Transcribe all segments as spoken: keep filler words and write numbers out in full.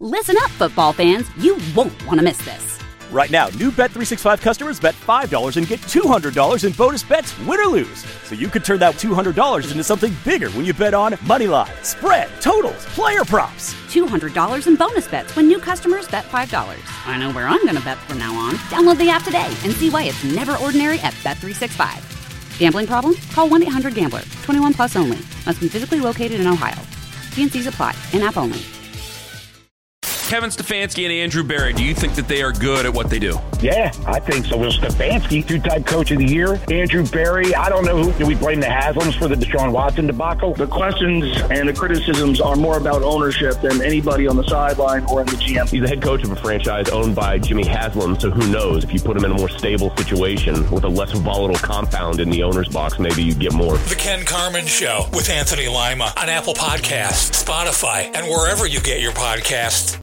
Listen up, football fans. You won't want to miss this. Right now, new Bet three sixty-five customers bet five dollars and get two hundred dollars in bonus bets, win or lose. So you could turn that two hundred dollars into something bigger when you bet on money line, spread, totals, player props. two hundred dollars in bonus bets when new customers bet five dollars. I know where I'm going to bet from now on. Download the app today and see why it's never ordinary at Bet three sixty-five. Gambling problem? Call one eight hundred gambler. twenty-one plus only. Must be physically located in Ohio. T and C's apply. In-app only. Kevin Stefanski and Andrew Berry, do you think that they are good at what they do? Yeah, I think so. Well, Stefanski, two-time coach of the year. Andrew Berry, I don't know who. Do we blame the Haslams for the Deshaun Watson debacle? The questions and the criticisms are more about ownership than anybody on the sideline or in the G M. He's the head coach of a franchise owned by Jimmy Haslam, so who knows? If you put him in a more stable situation with a less volatile compound in the owner's box, maybe you get more. The Ken Carman Show with Anthony Lima on Apple Podcasts, Spotify, and wherever you get your podcasts.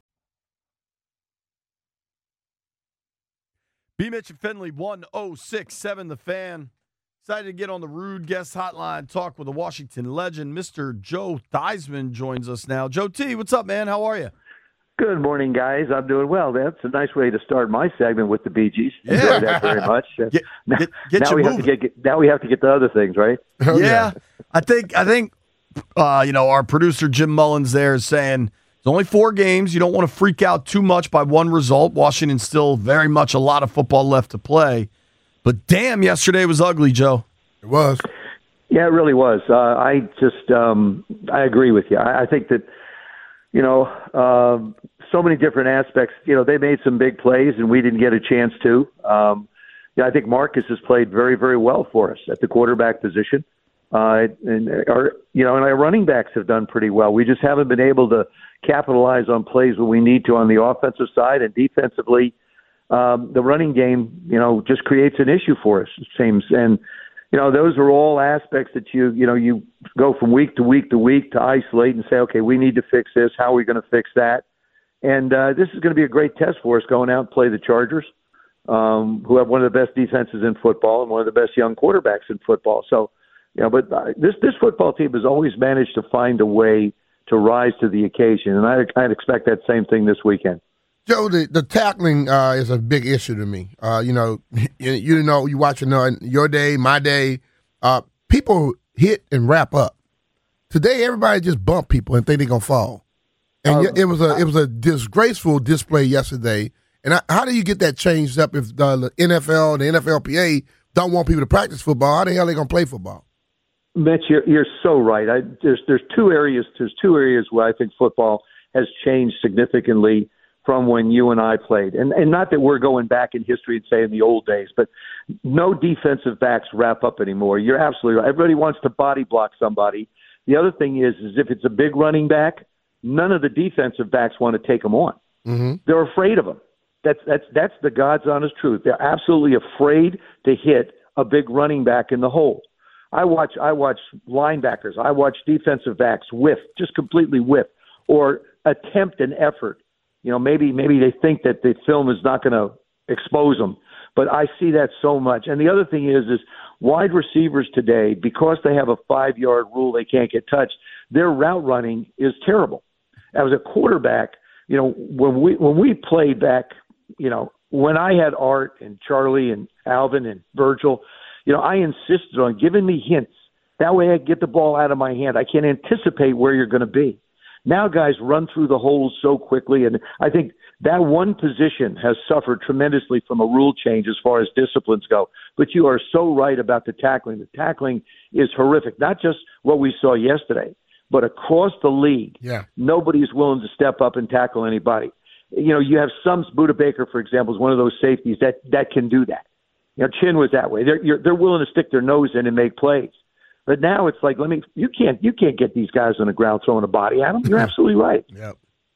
B. Mitch and Finley, one oh six point seven The Fan. Excited to get on the Rude Guest Hotline, talk with the Washington legend. Mister Joe Theismann joins us now. Joe T, what's up, man? How are you? Good morning, guys. I'm doing well. That's a nice way to start my segment with the Bee Gees. Yeah. Enjoy that very much. Get, now, get, get now we moving. have to get now we have to get to other things, right? Oh, yeah. yeah, I think I think uh, you know, our producer Jim Mullins there is saying it's only four games. You don't want to freak out too much by one result. Washington's still very much a lot of football left to play. But damn, yesterday was ugly, Joe. It was. Yeah, it really was. Uh, I just um, I agree with you. I, I think that you know uh, so many different aspects. You know, they made some big plays and we didn't get a chance to. Um, yeah, I think Marcus has played very, very well for us at the quarterback position. Uh, and our, you know, and our running backs have done pretty well. We just haven't been able to capitalize on plays when we need to on the offensive side, and defensively, um, the running game, you know, just creates an issue for us, it seems. And, you know, those are all aspects that you, you know, you go from week to week to week to isolate and say, okay, we need to fix this. How are we going to fix that? And uh, this is going to be a great test for us going out and play the Chargers, um, who have one of the best defenses in football and one of the best young quarterbacks in football. So, you know, but uh, this this football team has always managed to find a way to rise to the occasion, and I'd, I'd expect that same thing this weekend. Joe, the, the tackling uh, is a big issue to me. Uh, you know, you, you know, you watch uh, your day, my day, uh, people hit and wrap up. Today, everybody just bump people and think they're gonna fall, and um, it was a it was a disgraceful display yesterday. And I, how do you get that changed up if the N F L and the N F L P A don't want people to practice football? How the hell are they gonna play football? Mitch, you're, you're so right. I, there's there's two areas. There's two areas where I think football has changed significantly from when you and I played, and and not that we're going back in history and say in the old days, but no defensive backs wrap up anymore. You're absolutely right. Everybody wants to body block somebody. The other thing is, is if it's a big running back, none of the defensive backs want to take them on. Mm-hmm. They're afraid of them. That's that's that's the God's honest truth. They're absolutely afraid to hit a big running back in the hole. I watch I watch linebackers. I watch defensive backs whiff, just completely whiff, or attempt an effort. You know, maybe maybe they think that the film is not going to expose them, but I see that so much. And the other thing is, is wide receivers today, because they have a five-yard rule, they can't get touched. Their route running is terrible. As a quarterback, you know, when we when we played back, you know, when I had Art and Charlie and Alvin and Virgil, you know, I insisted on giving me hints. That way I get the ball out of my hand. I can anticipate where you're going to be. Now guys run through the holes so quickly, and I think that one position has suffered tremendously from a rule change as far as disciplines go. But you are so right about the tackling. The tackling is horrific, not just what we saw yesterday, but across the league. Yeah. Nobody's willing to step up and tackle anybody. You know, you have some, Buda Baker, for example, is one of those safeties that, that can do that. You know, Chin was that way. They're you're, they're willing to stick their nose in and make plays. But now it's like, let me. You can't. You can't get these guys on the ground throwing a body at them. You're absolutely right. Yep.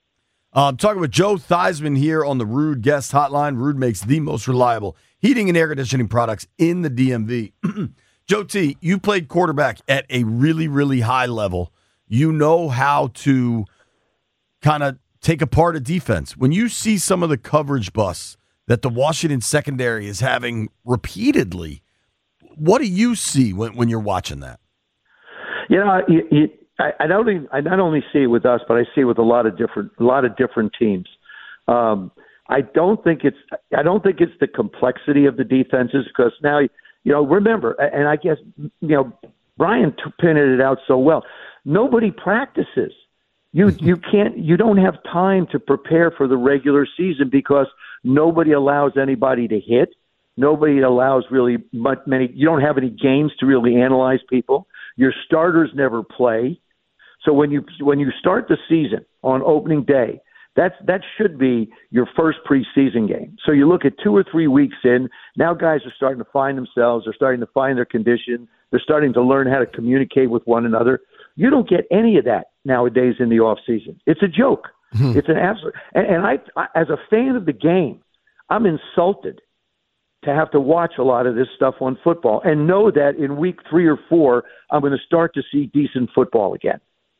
Uh, I'm talking with Joe Theismann here on the Rude Guest Hotline. Rude makes the most reliable heating and air conditioning products in the D M V. Joe T, you played quarterback at a really, really high level. You know how to kind of take apart a defense. When you see some of the coverage busts that the Washington secondary is having repeatedly, what do you see when, when you're watching that? You know, you, you, I, I don't even, I not only see it with us, but I see it with a lot of different a lot of different teams. Um, I don't think it's I don't think it's the complexity of the defenses, because now you know remember, and I guess you know Brian t- pinned it out so well. Nobody practices. You you can't you don't have time to prepare for the regular season because nobody allows anybody to hit. Nobody allows really much, many. You don't have any games to really analyze people. Your starters never play. So when you when you start the season on opening day, that's that should be your first preseason game. So you look at two or three weeks in. Now guys are starting to find themselves. They're starting to find their condition. They're starting to learn how to communicate with one another. You don't get any of that nowadays in the off season. It's a joke. Mm-hmm. It's an absolute. And, and I, I, as a fan of the game, I'm insulted to have to watch a lot of this stuff on football and know that in week three or four, I'm going to start to see decent football again.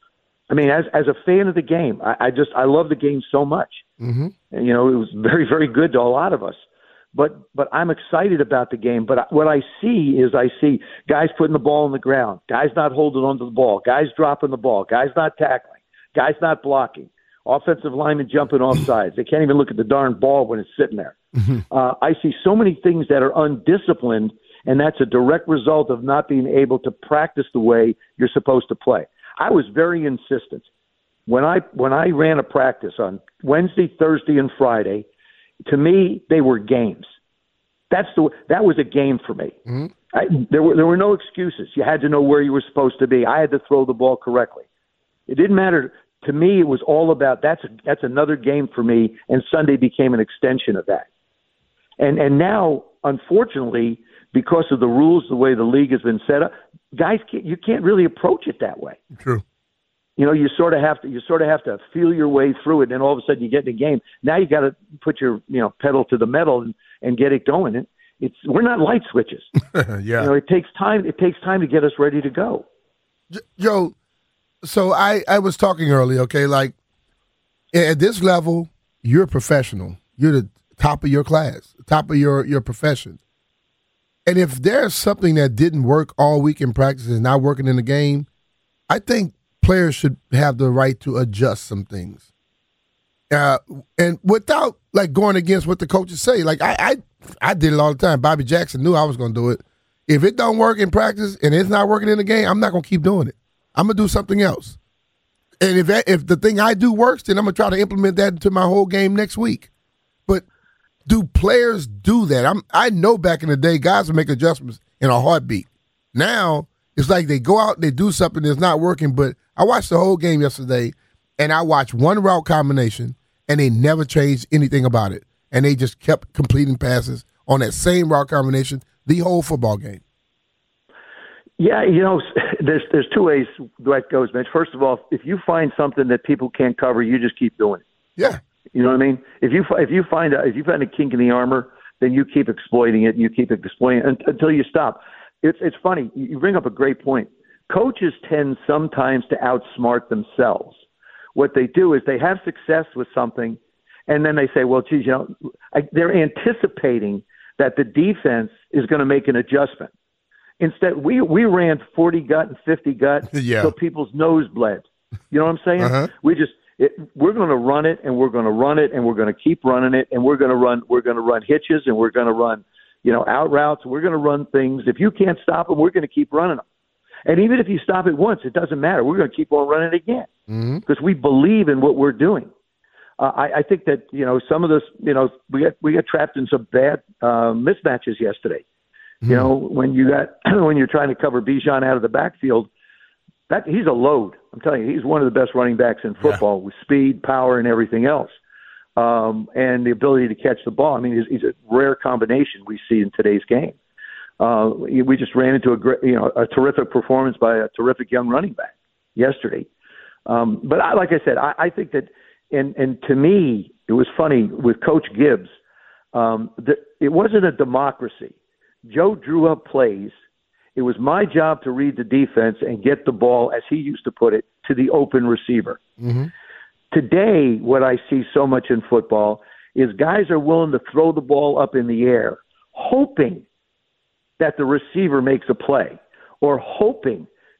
I mean, as as a fan of the game, I, I just I love the game so much. Mm-hmm. And, you know, it was very, very good to a lot of us. But but I'm excited about the game. But what I see is I see guys putting the ball on the ground, guys not holding onto the ball, guys dropping the ball, guys not tackling, guys not blocking, offensive linemen jumping off sides. They can't even look at the darn ball when it's sitting there. Mm-hmm. Uh, I see so many things that are undisciplined, and that's a direct result of not being able to practice the way you're supposed to play. I was very insistent. When I when I ran a practice on Wednesday, Thursday, and Friday, to me, they were games. That's the that was a game for me. Mm-hmm. I, there were there were no excuses. You had to know where you were supposed to be. I had to throw the ball correctly. It didn't matter. To me, it was all about that's a, that's another game for me, and Sunday became an extension of that. And and now, unfortunately, because of the rules, the way the league has been set up, guys can't, you can't really approach it that way. True. You know, you sort of have to you sort of have to feel your way through it, and all of a sudden you get in the game. Now you got to put your you know pedal to the metal and, and get it going. And it's we're not light switches. yeah. You know, it takes time. It takes time to get us ready to go. Joe, so I I was talking earlier. Okay, like at this level, you're a professional. You're the top of your class, top of your your profession. And if there's something that didn't work all week in practice and not working in the game, I think players should have the right to adjust some things, uh, and without like going against what the coaches say. Like I, I, I did it all the time. Bobby Jackson knew I was going to do it. If it don't work in practice and it's not working in the game, I'm not going to keep doing it. I'm going to do something else. And if that, if the thing I do works, then I'm going to try to implement that into my whole game next week. But do players do that? I'm, I know back in the day, guys would make adjustments in a heartbeat. Now it's like they go out, they do something that's not working. But I watched the whole game yesterday, and I watched one route combination, and they never changed anything about it. And they just kept completing passes on that same route combination the whole football game. Yeah, you know, there's there's two ways that goes, Mitch. First of all, if you find something that people can't cover, you just keep doing it. Yeah. You know what I mean? If you if you find a, if you find a kink in the armor, then you keep exploiting it, and you keep exploiting it until you stop. It's it's funny. You bring up a great point. Coaches tend sometimes to outsmart themselves. What they do is they have success with something, and then they say, "Well, geez, you know," I, they're anticipating that the defense is going to make an adjustment. Instead, we we ran forty gut and fifty gut yeah. so people's nose bled. You know what I'm saying? Uh-huh. We just it, we're going to run it, and we're going to run it, and we're going to keep running it, and we're going to run we're going to run hitches, and we're going to run you know out routes. We're going to run things. If you can't stop them, we're going to keep running them. And even if you stop it once, it doesn't matter. We're going to keep on running it again because mm-hmm. we believe in what we're doing. Uh, I, I think that you know some of this. You know, we got we got trapped in some bad uh, mismatches yesterday. Mm-hmm. You know, when you got when you're trying to cover Bijan out of the backfield, that he's a load. I'm telling you, he's one of the best running backs in football yeah. with speed, power, and everything else, um, and the ability to catch the ball. I mean, he's, he's a rare combination we see in today's game. Uh, we just ran into a great, you know, a terrific performance by a terrific young running back yesterday. Um, but I, like I said, I, I think that, and and to me, it was funny with Coach Gibbs. Um, that it wasn't a democracy. Joe drew up plays. It was my job to read the defense and get the ball, as he used to put it, to the open receiver. Mm-hmm. Today, what I see so much in football is guys are willing to throw the ball up in the air, hoping that the receiver makes a play, or hoping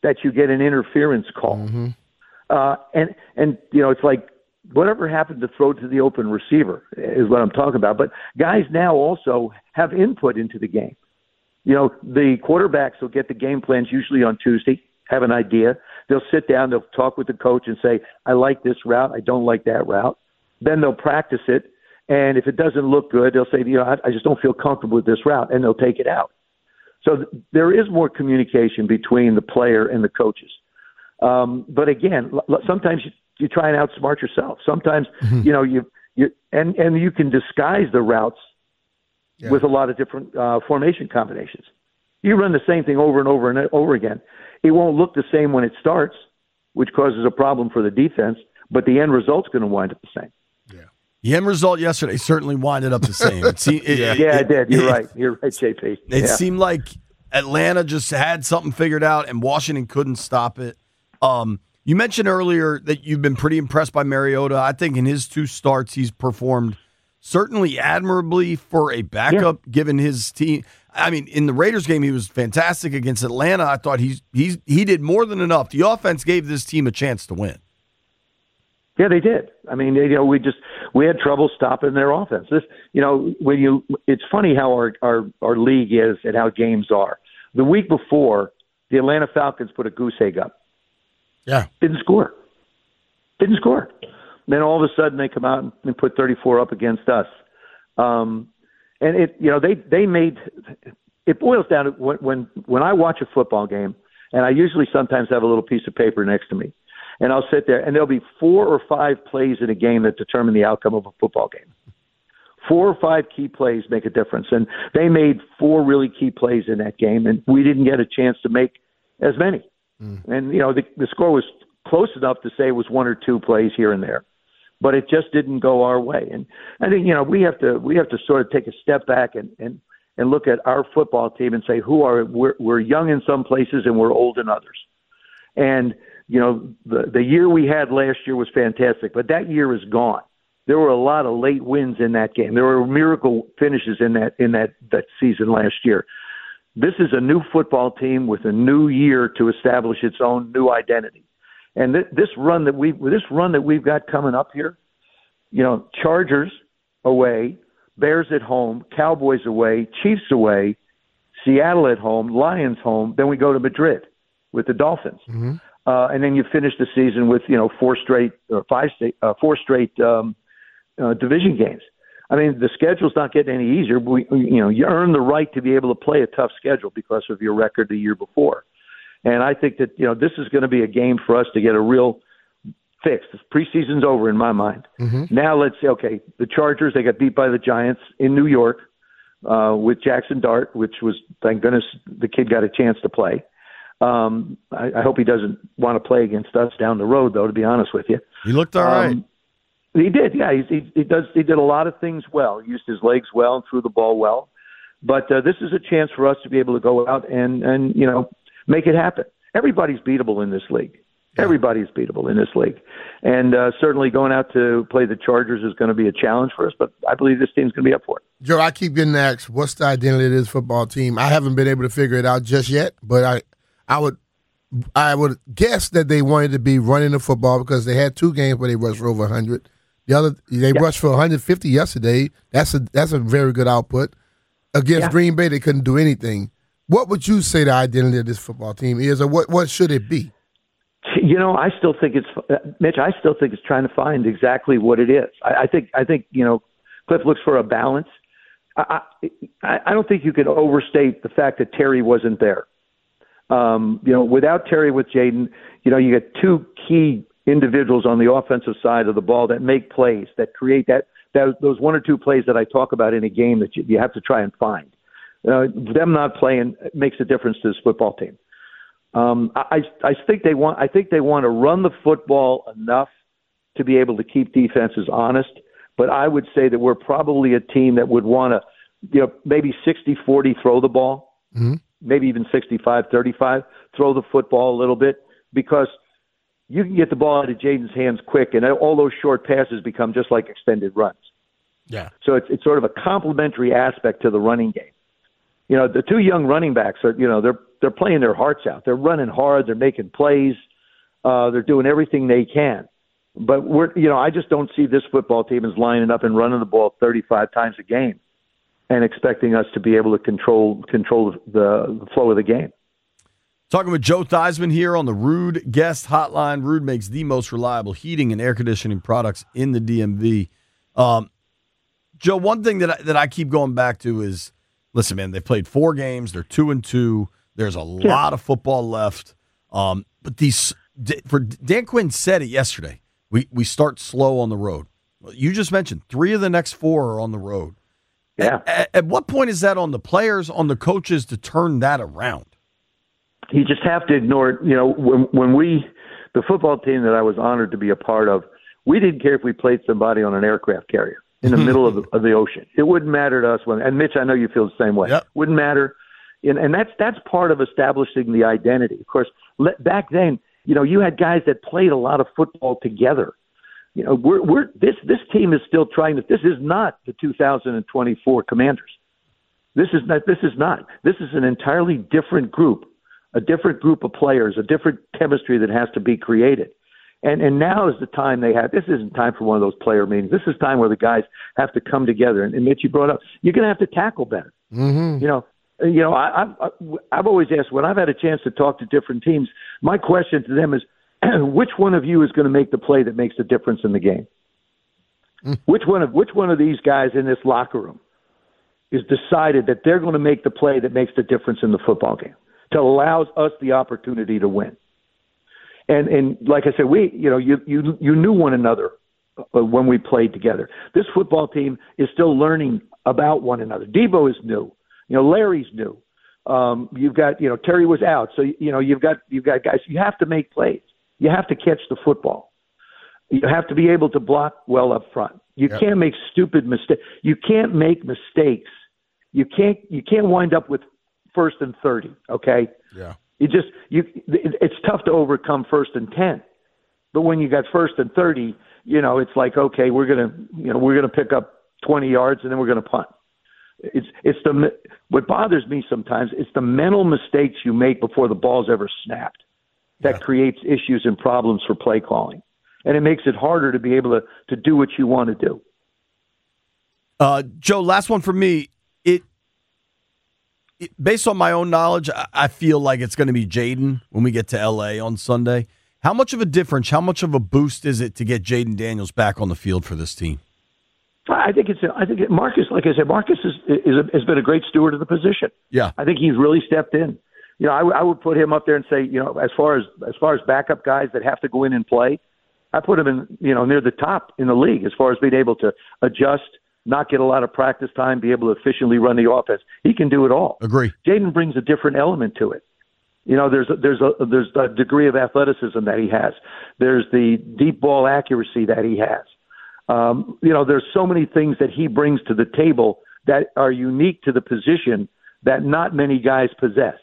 that you get an interference call. Mm-hmm. Uh, and, and, you know, it's like whatever happened to throw to the open receiver is what I'm talking about. But guys now also have input into the game. You know, the quarterbacks will get the game plans usually on Tuesday, have an idea. They'll sit down, they'll talk with the coach and say, I like this route, I don't like that route. Then they'll practice it. And if it doesn't look good, they'll say, you know, I, I just don't feel comfortable with this route, and they'll take it out. So th- there is more communication between the player and the coaches. Um, but again, l- sometimes you, you try and outsmart yourself. Sometimes, mm-hmm. you know, you, you and, and you can disguise the routes yeah. with a lot of different uh, formation combinations. You run the same thing over and over and over again. It won't look the same when it starts, which causes a problem for the defense, but the end result's going to wind up the same. The end result yesterday certainly winded up the same. It seemed, it, yeah, yeah, it did. You're it, right. You're right, J P. It yeah. seemed like Atlanta just had something figured out, and Washington couldn't stop it. Um, you mentioned earlier that you've been pretty impressed by Mariota. I think in his two starts, he's performed certainly admirably for a backup, yeah. given his team. I mean, in the Raiders game, he was fantastic against Atlanta. I thought he's he's he did more than enough. The offense gave this team a chance to win. Yeah, they did. I mean, you know, we just we had trouble stopping their offense. This, you know, when you, it's funny how our our our league is and how games are. The week before, the Atlanta Falcons put a goose egg up. Yeah, didn't score. Didn't score. Then all of a sudden they come out and put thirty-four up against us. Um, and it, you know, they they made it boils down to when when when I watch a football game, and I usually sometimes have a little piece of paper next to me. And I'll sit there, and there'll be four or five plays in a game that determine the outcome of a football game. Four or five key plays make a difference, and they made four really key plays in that game, and we didn't get a chance to make as many. Mm. And, you know, the, the score was close enough to say it was one or two plays here and there, but it just didn't go our way. And I think, you know, we have to we have to sort of take a step back and, and, and look at our football team and say, who are we're, we're young in some places and we're old in others. And you know, the the year we had last year was fantastic, but that year is gone. There were a lot of late wins in that game. There were miracle finishes in that in that, that season last year. This is a new football team with a new year to establish its own new identity. And th- this run that we this run that we've got coming up here, you know, Chargers away, Bears at home, Cowboys away, Chiefs away, Seattle at home, Lions home. Then we go to Madrid with the Dolphins. Mm-hmm. Uh, and then you finish the season with, you know, four straight or five straight, uh, four straight um, uh, division games. I mean, the schedule's not getting any easier. But we, you know, you earn the right to be able to play a tough schedule because of your record the year before. And I think that, you know, this is going to be a game for us to get a real fix. The preseason's over in my mind. Mm-hmm. Now let's say, okay, the Chargers, they got beat by the Giants in New York uh, with Jackson Dart, which was, thank goodness, the kid got a chance to play. Um, I, I hope he doesn't want to play against us down the road, though. To be honest with you, he looked all um, right. He did, yeah. He, he, he does. He did a lot of things well. He used his legs well and threw the ball well. But uh, this is a chance for us to be able to go out and and you know make it happen. Everybody's beatable in this league. Yeah. Everybody's beatable in this league, and uh, certainly going out to play the Chargers is going to be a challenge for us. But I believe this team's going to be up for it. Joe, I keep getting asked, "What's the identity of this football team?" I haven't been able to figure it out just yet, but I. I would I would guess that they wanted to be running the football because they had two games where they rushed for over one hundred. The other they yeah. rushed for one hundred fifty yesterday. That's a that's a very good output. Against yeah. Green Bay, they couldn't do anything. What would you say the identity of this football team is, or what, what should it be? You know, I still think it's Mitch. I still think it's trying to find exactly what it is. I, I think I think you know, Cliff looks for a balance. I, I I don't think you could overstate the fact that Terry wasn't there. Um, you know, without Terry with Jaden, you know, you get two key individuals on the offensive side of the ball that make plays, that create that, that those one or two plays that I talk about in a game that you, you have to try and find. Uh, them not playing makes a difference to this football team. Um, I, I think they want, I think they want to run the football enough to be able to keep defenses honest. But I would say that we're probably a team that would want to, you know, maybe sixty forty throw the ball. Mm-hmm. Maybe even sixty-five thirty-five, throw the football a little bit, because you can get the ball out of Jaden's hands quick, and all those short passes become just like extended runs. Yeah. So it's it's sort of a complementary aspect to the running game. You know, the two young running backs are, you know, they're they're playing their hearts out. They're running hard. They're making plays. Uh, they're doing everything they can. But we're, you know, I just don't see this football team as lining up and running the ball thirty-five times a game and expecting us to be able to control control the, the flow of the game. Talking with Joe Theismann here on the Ruud Guest Hotline. Ruud makes the most reliable heating and air conditioning products in the D M V. Um, Joe, one thing that I, that I keep going back to is, listen, man, they played four games. They're two and two. There's a yeah. lot of football left. Um, but these, for Dan Quinn said it yesterday. We we start slow on the road. You just mentioned three of the next four are on the road. Yeah. At, at what point is that on the players, on the coaches to turn that around? You just have to ignore it. You know, when when we, the football team that I was honored to be a part of, we didn't care if we played somebody on an aircraft carrier in the middle of the, of the ocean. It wouldn't matter to us when. And Mitch, I know you feel the same way. Yep. Wouldn't matter. And, and that's that's part of establishing the identity. Of course, let, back then, you know, you had guys that played a lot of football together. You know, we're we're this this team is still trying to. This is not the two thousand twenty-four Commanders. This is not. This is not. This is an entirely different group. A different group of players, a different chemistry that has to be created. And and now is the time they have. This isn't time for one of those player meetings. This is time where the guys have to come together. And, and Mitch, you brought up, you're going to have to tackle better. Mm-hmm. You know, you know. I, I've I've always asked, when I've had a chance to talk to different teams, my question to them is, which one of you is going to make the play that makes the difference in the game? Mm-hmm. Which one of which one of these guys in this locker room is decided that they're going to make the play that makes the difference in the football game, that allows us the opportunity to win? And and like I said, we you know you you you knew one another when we played together. This football team is still learning about one another. Debo is new. You know, Larry's new. Um, you've got you know Terry was out, so you know you've got you've got guys. You have to make plays. You have to catch the football. You have to be able to block well up front. You yep. can't make stupid mistakes. You can't make mistakes. You can't you can't wind up with first and thirty. Okay. Yeah. You just you. It's tough to overcome first and ten, but when you got first and thirty, you know it's like, okay, we're gonna you know we're gonna pick up twenty yards and then we're gonna punt. It's it's the what bothers me sometimes. It's the mental mistakes you make before the ball's ever snapped that yeah. creates issues and problems for play calling, and it makes it harder to be able to to do what you want to do. Uh, Joe, last one for me. It. Based on my own knowledge, I feel like it's going to be Jayden when we get to L A on Sunday. How much of a difference, how much of a boost is it to get Jayden Daniels back on the field for this team? I think it's. I think Marcus, like I said, Marcus is, is a, has been a great steward of the position. Yeah, I think he's really stepped in. You know, I, w- I would put him up there and say, you know, as far as as far as backup guys that have to go in and play, I put him in, you know, near the top in the league as far as being able to adjust, not get a lot of practice time, be able to efficiently run the offense. He can do it all. Agree. Jayden brings a different element to it. You know, there's a, there's a there's a degree of athleticism that he has. There's the deep ball accuracy that he has. Um, you know, there's so many things that he brings to the table that are unique to the position that not many guys possess.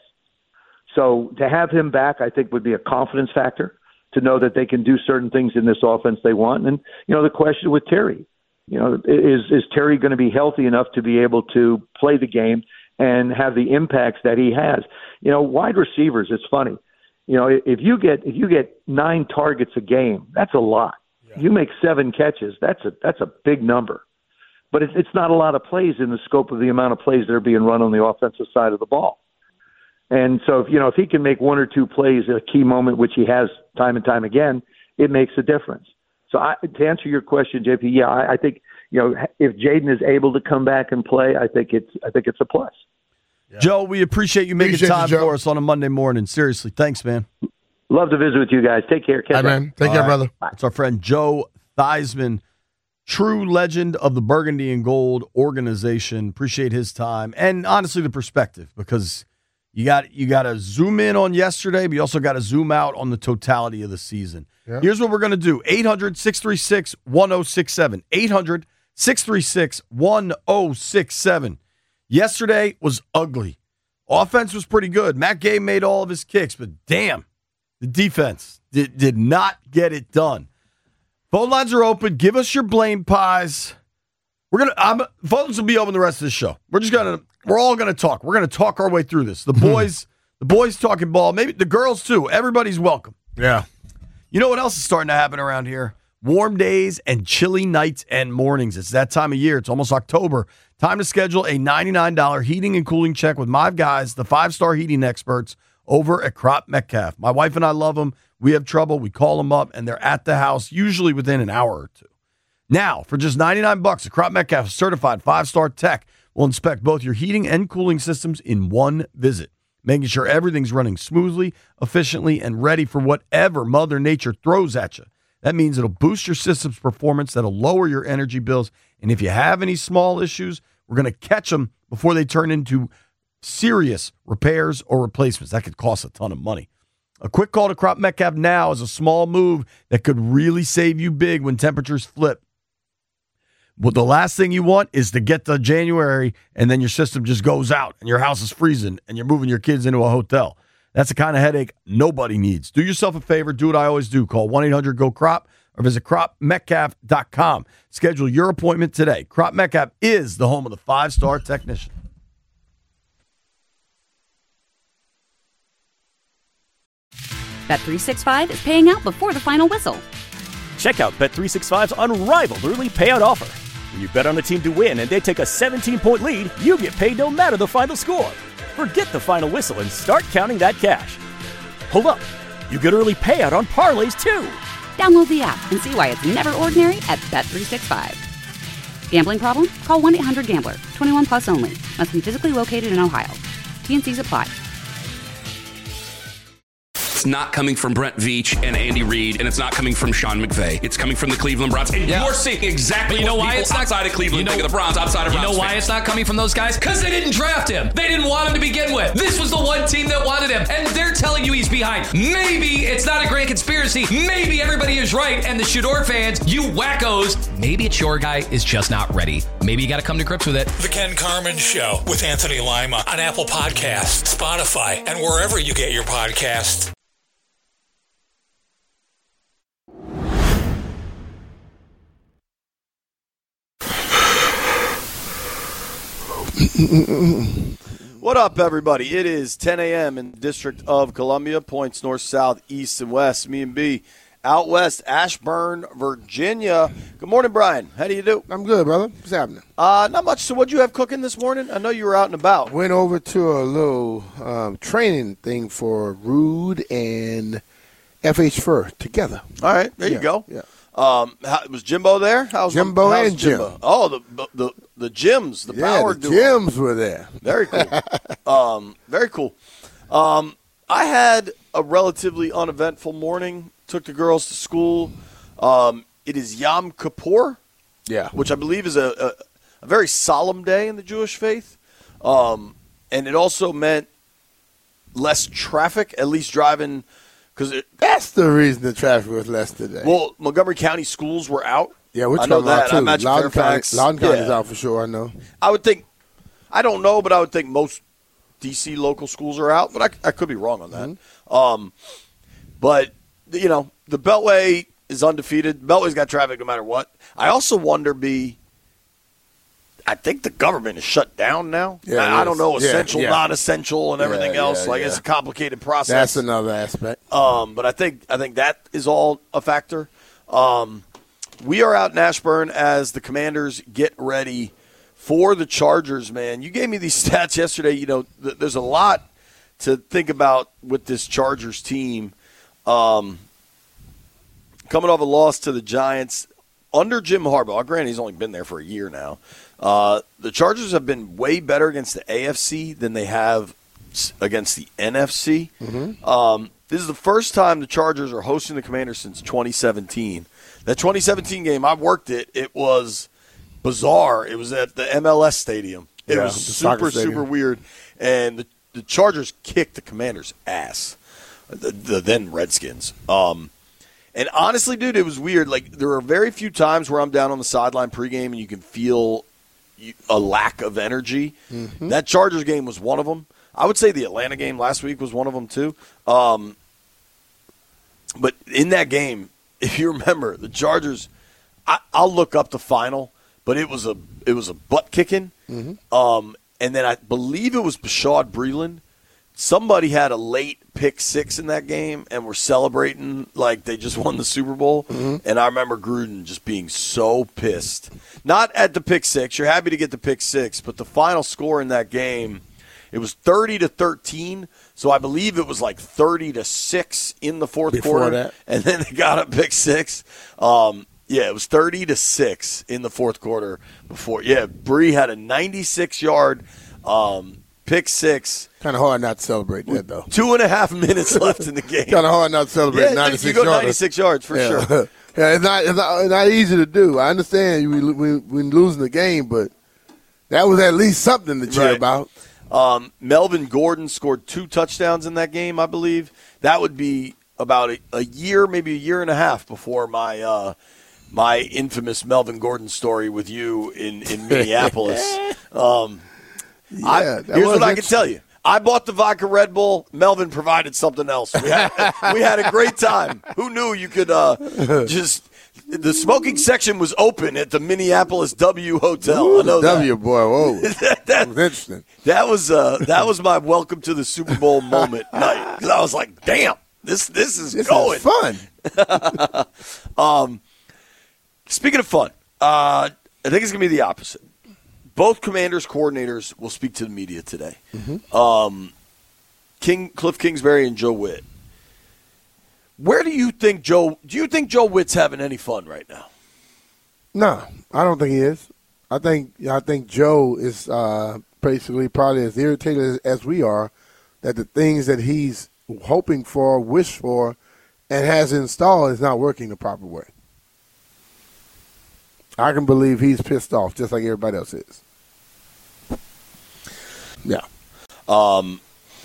So to have him back, I think, would be a confidence factor to know that they can do certain things in this offense they want. And, you know, the question with Terry, you know, is is Terry going to be healthy enough to be able to play the game and have the impacts that he has? You know, wide receivers, it's funny. You know, if you get if you get nine targets a game, that's a lot. Yeah. You make seven catches, that's a that's a big number. But it's it's not a lot of plays in the scope of the amount of plays that are being run on the offensive side of the ball. And so, if you know, if he can make one or two plays at a key moment, which he has time and time again, it makes a difference. So, I, to answer your question, J P, yeah, I, I think you know if Jayden is able to come back and play, I think it's I think it's a plus. Yeah. Joe, we appreciate you making appreciate time you, for us on a Monday morning. Seriously, thanks, man. Love to visit with you guys. Take care. Hi, man. Take All care, right. brother. It's our friend Joe Theismann, true legend of the Burgundy and Gold organization. Appreciate his time and honestly the perspective, because you got you got to zoom in on yesterday, but you also got to zoom out on the totality of the season. Yeah. Here's what we're going to do. eight hundred, six three six, one oh six seven. eight hundred, six three six, one oh six seven. Yesterday was ugly. Offense was pretty good. Matt Gay made all of his kicks, but damn, the defense did, did not get it done. Phone lines are open. Give us your blame pies. We're gonna. I'm, phones will be open the rest of the show. We're just gonna. We're all gonna talk. We're gonna talk our way through this. The boys. The boys talking ball. Maybe the girls, too. Everybody's welcome. Yeah. You know what else is starting to happen around here? Warm days and chilly nights and mornings. It's that time of year. It's almost October. Time to schedule a ninety-nine dollars heating and cooling check with my guys, the five-star heating experts over at Crop Metcalf. My wife and I love them. We have trouble. We call them up, and they're at the house usually within an hour or two. Now, for just ninety-nine bucks, a Crop Metcalf certified five-star tech will inspect both your heating and cooling systems in one visit, making sure everything's running smoothly, efficiently, and ready for whatever Mother Nature throws at you. That means it'll boost your system's performance, that'll lower your energy bills, and if you have any small issues, we're going to catch them before they turn into serious repairs or replacements. That could cost a ton of money. A quick call to Crop Metcalf now is a small move that could really save you big when temperatures flip. Well, the last thing you want is to get to January and then your system just goes out and your house is freezing and you're moving your kids into a hotel. That's the kind of headache nobody needs. Do yourself a favor. Do what I always do. Call one eight hundred G O C R O P or visit crop metcalf dot com. Schedule your appointment today. Crop Metcalf is the home of the five-star technician. Bet three sixty-five is paying out before the final whistle. Check out Bet three sixty-five's unrivaled early payout offer. When you bet on a team to win and they take a seventeen-point lead, you get paid no matter the final score. Forget the final whistle and start counting that cash. Hold up. You get early payout on parlays, too. Download the app and see why it's never ordinary at Bet three sixty-five. Gambling problem? Call one eight hundred gambler. twenty-one plus only. Must be physically located in Ohio. T N Cs apply. It's not coming from Brent Veach and Andy Reid, and it's not coming from Sean McVay. It's coming from the Cleveland Browns. And yeah. you're seeing exactly you know what why people it's not, outside of Cleveland you know, think of the Browns, outside of You Browns know why fans. it's not coming from those guys? Because they didn't draft him. They didn't want him to begin with. This was the one team that wanted him, and they're telling you he's behind. Maybe it's not a grand conspiracy. Maybe everybody is right, and the Shador fans, you wackos, maybe it's your guy is just not ready. Maybe you got to come to grips with it. The Ken Carman Show with Anthony Lima on Apple Podcasts, Spotify, and wherever you get your podcasts. What up, everybody? It is ten a.m. in the District of Columbia, points north, south, east, and west. Me and B out west, Ashburn, Virginia. Good morning, Brian. How do you do? I'm good, brother. What's happening? Uh, not much. So what'd you have cooking this morning? I know you were out and about. Went over to a little um, training thing for Rude and F H Fur together. All right, there yeah, you go. Yeah. Um, how, was Jimbo there? How's Jimbo how's and Jim. Jimbo? Oh, the the the gyms, the yeah, power the duo. gyms were there. Very cool. um, very cool. Um, I had a relatively uneventful morning. Took the girls to school. Um, it is Yom Kippur, yeah, which I believe is a, a, a very solemn day in the Jewish faith, um, and it also meant less traffic, at least driving. Because that's the reason the traffic was less today. Well, Montgomery County schools were out. Yeah, we're I know talking about that. too. I imagine Loudoun Fairfax. County, Loudoun County's yeah. out for sure. I know. I would think. I don't know, but I would think most D C local schools are out. But I, I could be wrong on that. Mm-hmm. Um, but you know, the Beltway is undefeated. Beltway's got traffic no matter what. I also wonder, B. I think the government is shut down now. Yeah, I, I don't know, essential, yeah, yeah. non-essential, and everything yeah, else. Yeah, like yeah. it's a complicated process. That's another aspect. Um, but I think I think that is all a factor. Um, we are out in Ashburn as the Commanders get ready for the Chargers. Man, you gave me these stats yesterday. You know, th- there's a lot to think about with this Chargers team. Um, coming off a loss to the Giants under Jim Harbaugh. Granted, he's only been there for a year now. Uh, the Chargers have been way better against the A F C than they have against the N F C. Mm-hmm. Um, this is the first time the Chargers are hosting the Commanders since twenty seventeen. That twenty seventeen game, I worked it. It was bizarre. It was at the M L S stadium. It yeah, was super, super weird. And the, the Chargers kicked the Commanders' ass, the, the then Redskins. Um, and honestly, dude, it was weird. Like, there are very few times where I'm down on the sideline pregame and you can feel a lack of energy. Mm-hmm. That Chargers game was one of them. I would say the Atlanta game last week was one of them too. Um, but in that game, if you remember, the Chargers, I, I'll look up the final, but it was a it was a butt kicking. Mm-hmm. Um, and then I believe it was Bashaud Breeland somebody had a late pick six in that game and were celebrating like they just won the Super Bowl. Mm-hmm. And I remember Gruden just being so pissed. Not at the pick six. You're happy to get the pick six, but the final score in that game, it was thirty to thirteen. So I believe it was like thirty to six in the fourth Before quarter. that. And then they got a pick six. Um, yeah, it was thirty to six in the fourth quarter before. Yeah, Bree had a ninety-six yard um, pick six. Kind of hard not to celebrate that, though. Two and a half minutes left in the game. Kind of hard not to celebrate yeah, ninety-six you go yards. ninety-six yards for yeah. sure. yeah, it's not, it's not it's not easy to do. I understand we we we losing the game, but that was at least something to cheer Right. about. Um, Melvin Gordon scored two touchdowns in that game, I believe. That would be about a, a year, maybe a year and a half before my uh, my infamous Melvin Gordon story with you in, in Minneapolis. um, Yeah, I, that here's was what I can tell you. I bought the vodka Red Bull. Melvin provided something else. We had, we had a great time. Who knew you could uh, just – the smoking section was open at the Minneapolis W Hotel. Ooh, I know W, that. boy, whoa. that, that was interesting. That was uh, that was my welcome to the Super Bowl moment night because I was like, "Damn, this this is This going is fun." um, speaking of fun, uh, I think it's gonna be the opposite. Both Commanders coordinators will speak to the media today. Mm-hmm. Um, King Cliff Kingsbury and Joe Witt. Where do you think Joe? Do you think Joe Witt's having any fun right now? No, I don't think he is. I think I think Joe is uh, basically probably as irritated as, as we are that the things that he's hoping for, wish for, and has installed is not working the proper way. I can believe he's pissed off just like everybody else is. Yeah. Um,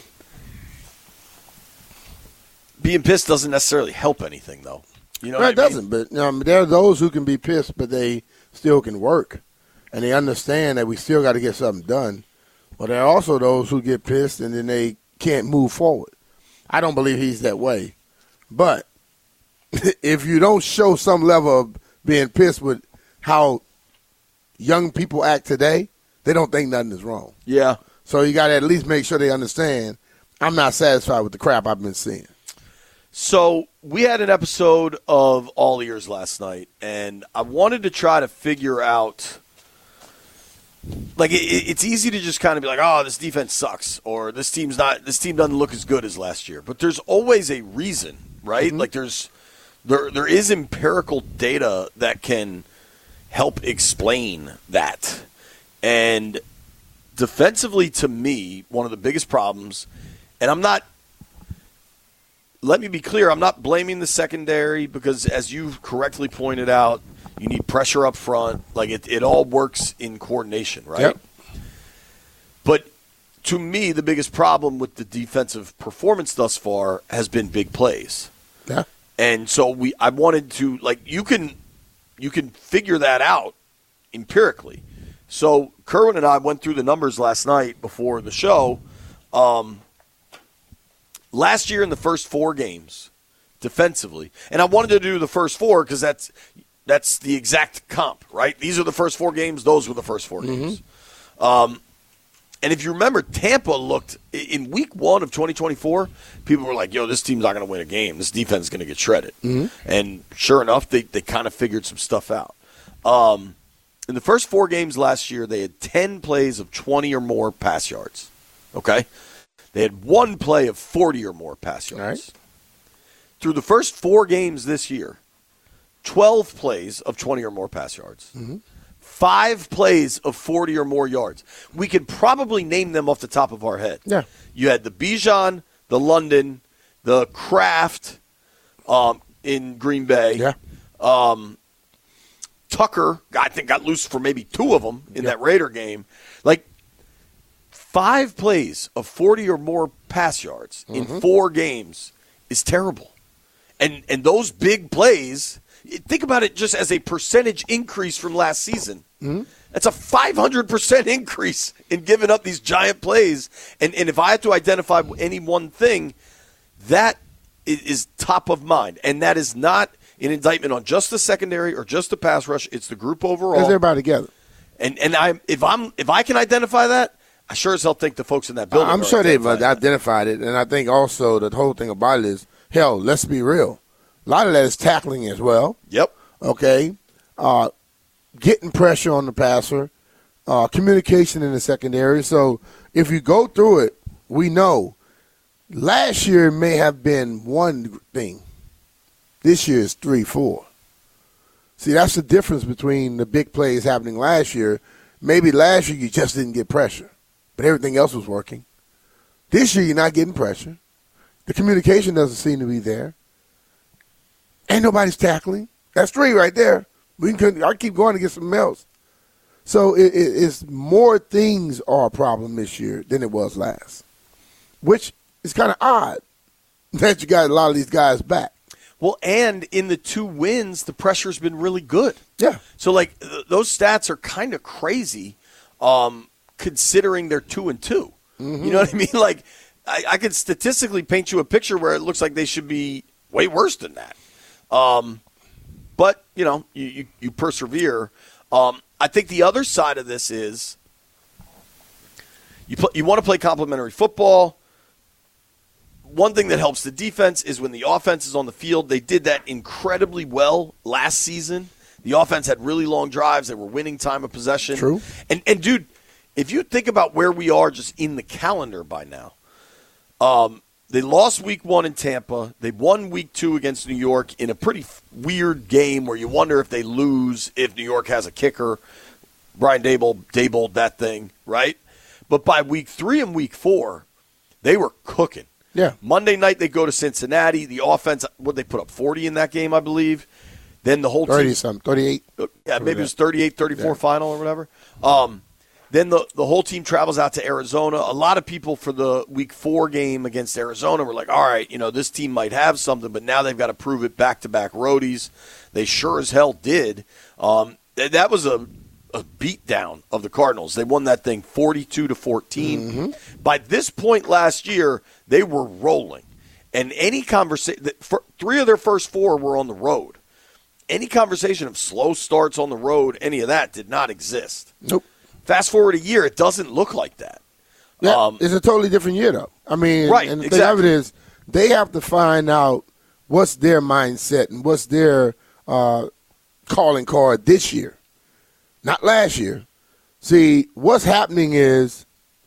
being pissed doesn't necessarily help anything, though. You know, no, what it I mean? doesn't. But um, there are those who can be pissed, but they still can work, and they understand that we still got to get something done. But there are also those who get pissed and then they can't move forward. I don't believe he's that way. But if you don't show some level of being pissed with how young people act today, they don't think nothing is wrong. Yeah. So you got to at least make sure they understand I'm not satisfied with the crap I've been seeing. So we had an episode of All Ears last night, and I wanted to try to figure out, like, it, it's easy to just kind of be like, oh, this defense sucks, or this team's not, this team doesn't look as good as last year. But there's always a reason, right? Mm-hmm. Like, there's there there is empirical data that can help explain that. And defensively, to me, one of the biggest problems, and I'm not. Let me be clear, I'm not blaming the secondary because, as you correctly pointed out, you need pressure up front. Like, it, it all works in coordination, right? Yep. But to me, the biggest problem with the defensive performance thus far has been big plays. Yeah. And so we, I wanted to, like, you can, you can figure that out empirically. So Kerwin and I went through the numbers last night before the show. Um, Last year in the first four games, defensively, and I wanted to do the first four because that's that's the exact comp, right? These are the first four games. Those were the first four Mm-hmm. games. Um, and if you remember, Tampa looked in week one of twenty twenty-four. People were like, "Yo, this team's not going to win a game. This defense is going to get shredded." Mm-hmm. And sure enough, they they kind of figured some stuff out. Um, in the first four games last year, they had ten plays of twenty or more pass yards. Okay. They had one play of forty or more pass yards. Right. Through the first four games this year, twelve plays of twenty or more pass yards. Mm-hmm. Five plays of forty or more yards. We could probably name them off the top of our head. Yeah. You had the Bijan, the London, the Kraft um, in Green Bay. Yeah. Um, Tucker, I think, got loose for maybe two of them in yeah. that Raider game. Like, five plays of forty or more pass yards mm-hmm. in four games is terrible. And and those big plays, think about it just as a percentage increase from last season. Mm-hmm. That's a five hundred percent increase in giving up these giant plays. And, and if I had to identify any one thing, that is top of mind. And that is not an indictment on just the secondary or just the pass rush. It's the group overall. It's everybody together. And and I if I'm if I can identify that, I sure as hell think the folks in that building. I'm are sure they've identifying identified it, and I think also the whole thing about it is, hell, let's be real. A lot of that is tackling as well. Yep. Okay. Uh, getting pressure on the passer, uh, communication in the secondary. So if you go through it, we know last year may have been one thing. This year is three, four. See, that's the difference between the big plays happening last year. Maybe last year you just didn't get pressure, but everything else was working. This year you're not getting pressure. The communication doesn't seem to be there. Ain't nobody's tackling. That's three right there. We can. I keep going to get something else. So it, it, it's more things are a problem this year than it was last, which is kind of odd that you got a lot of these guys back. Well, and in the two wins, the pressure's been really good. Yeah. So, like, th- those stats are kind of crazy um, considering they're two and two. Mm-hmm. You know what I mean? Like, I, I could statistically paint you a picture where it looks like they should be way worse than that. Um, but, you know, you, you, you persevere. Um, I think the other side of this is you, pl- you want to play complementary football. One thing that helps the defense is when the offense is on the field. They did that incredibly well last season. The offense had really long drives. They were winning time of possession. True. And, and dude, if you think about where we are just in the calendar by now, um, they lost week one in Tampa. They won week two against New York in a pretty f- weird game where you wonder if they lose if New York has a kicker. Brian Daboll, Dabolled that thing, right? But by week three and week four, they were cooking. Yeah. Monday night they go to Cincinnati. The offense, what they put up forty in that game, I believe. Then the whole thirty team, something, thirty-eight. Yeah, maybe it was thirty-eight thirty-four yeah. final or whatever. Um, then the the whole team travels out to Arizona. A lot of people for the week four game against Arizona were like, all right, you know, this team might have something, but now they've got to prove it back-to-back roadies. They sure as hell did. Um, th- that was a a beatdown of the Cardinals. They won that thing forty-two to fourteen. Mm-hmm. By this point last year, they were rolling. And any conversation, three of their first four were on the road. Any conversation of slow starts on the road, any of that did not exist. Nope. Fast forward a year, it doesn't look like that. Yeah, um, it's a totally different year, though. I mean, right, and the exactly. thing of it is, they have to find out what's their mindset and what's their uh, calling card this year. Not last year. See, what's happening is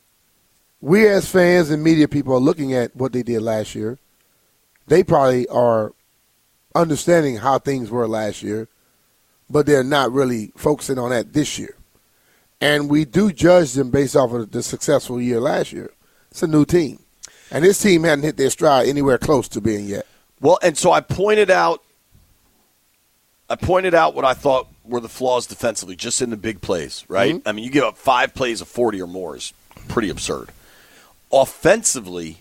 we as fans and media people are looking at what they did last year. They probably are understanding how things were last year, but they're not really focusing on that this year. And we do judge them based off of the successful year last year. It's a new team. And this team hadn't hit their stride anywhere close to being yet. Well, and so I pointed out I pointed out what I thought were the flaws defensively, just in the big plays, right? Mm-hmm. I mean, you give up five plays of forty or more is pretty absurd. Offensively,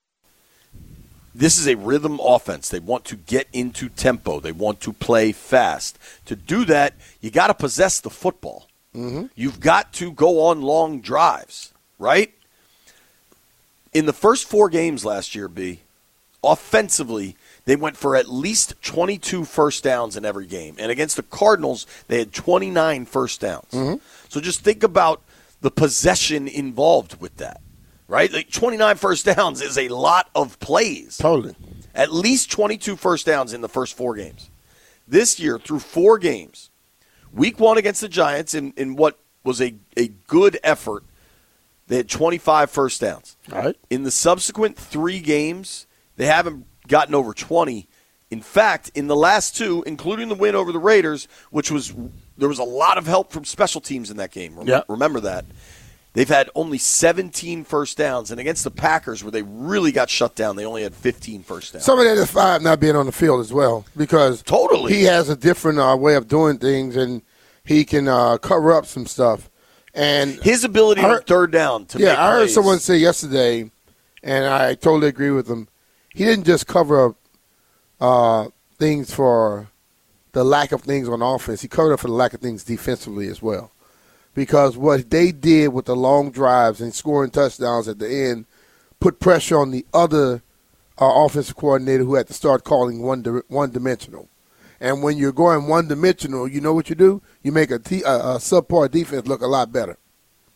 this is a rhythm offense. They want to get into tempo. They want to play fast. To do that, you got to possess the football. Mm-hmm. You've got to go on long drives, right? In the first four games last year, B, offensively, they went for at least twenty-two first downs in every game. And against the Cardinals, they had twenty-nine first downs. Mm-hmm. So just think about the possession involved with that, right? Like twenty-nine first downs is a lot of plays. Totally. At least twenty-two first downs in the first four games. This year, through four games, week one against the Giants in, in what was a, a good effort, they had twenty-five first downs. All right. In the subsequent three games, they haven't gotten over twenty. In fact, in the last two, including the win over the Raiders, which was there was a lot of help from special teams in that game. Rem- yep. Remember that. They've had only seventeen first downs, and against the Packers, where they really got shut down, they only had fifteen first downs. Some of that is five not being on the field as well, because totally he has a different uh, way of doing things, and he can uh, cover up some stuff. And his ability heard, on third down to yeah, make I heard plays. someone say yesterday, and I totally agree with him. He didn't just cover up uh, things for the lack of things on offense. He covered up for the lack of things defensively as well. Because what they did with the long drives and scoring touchdowns at the end put pressure on the other uh, offensive coordinator who had to start calling one di- one-dimensional. And when you're going one-dimensional, you know what you do? You make a, t- a, a subpar defense look a lot better.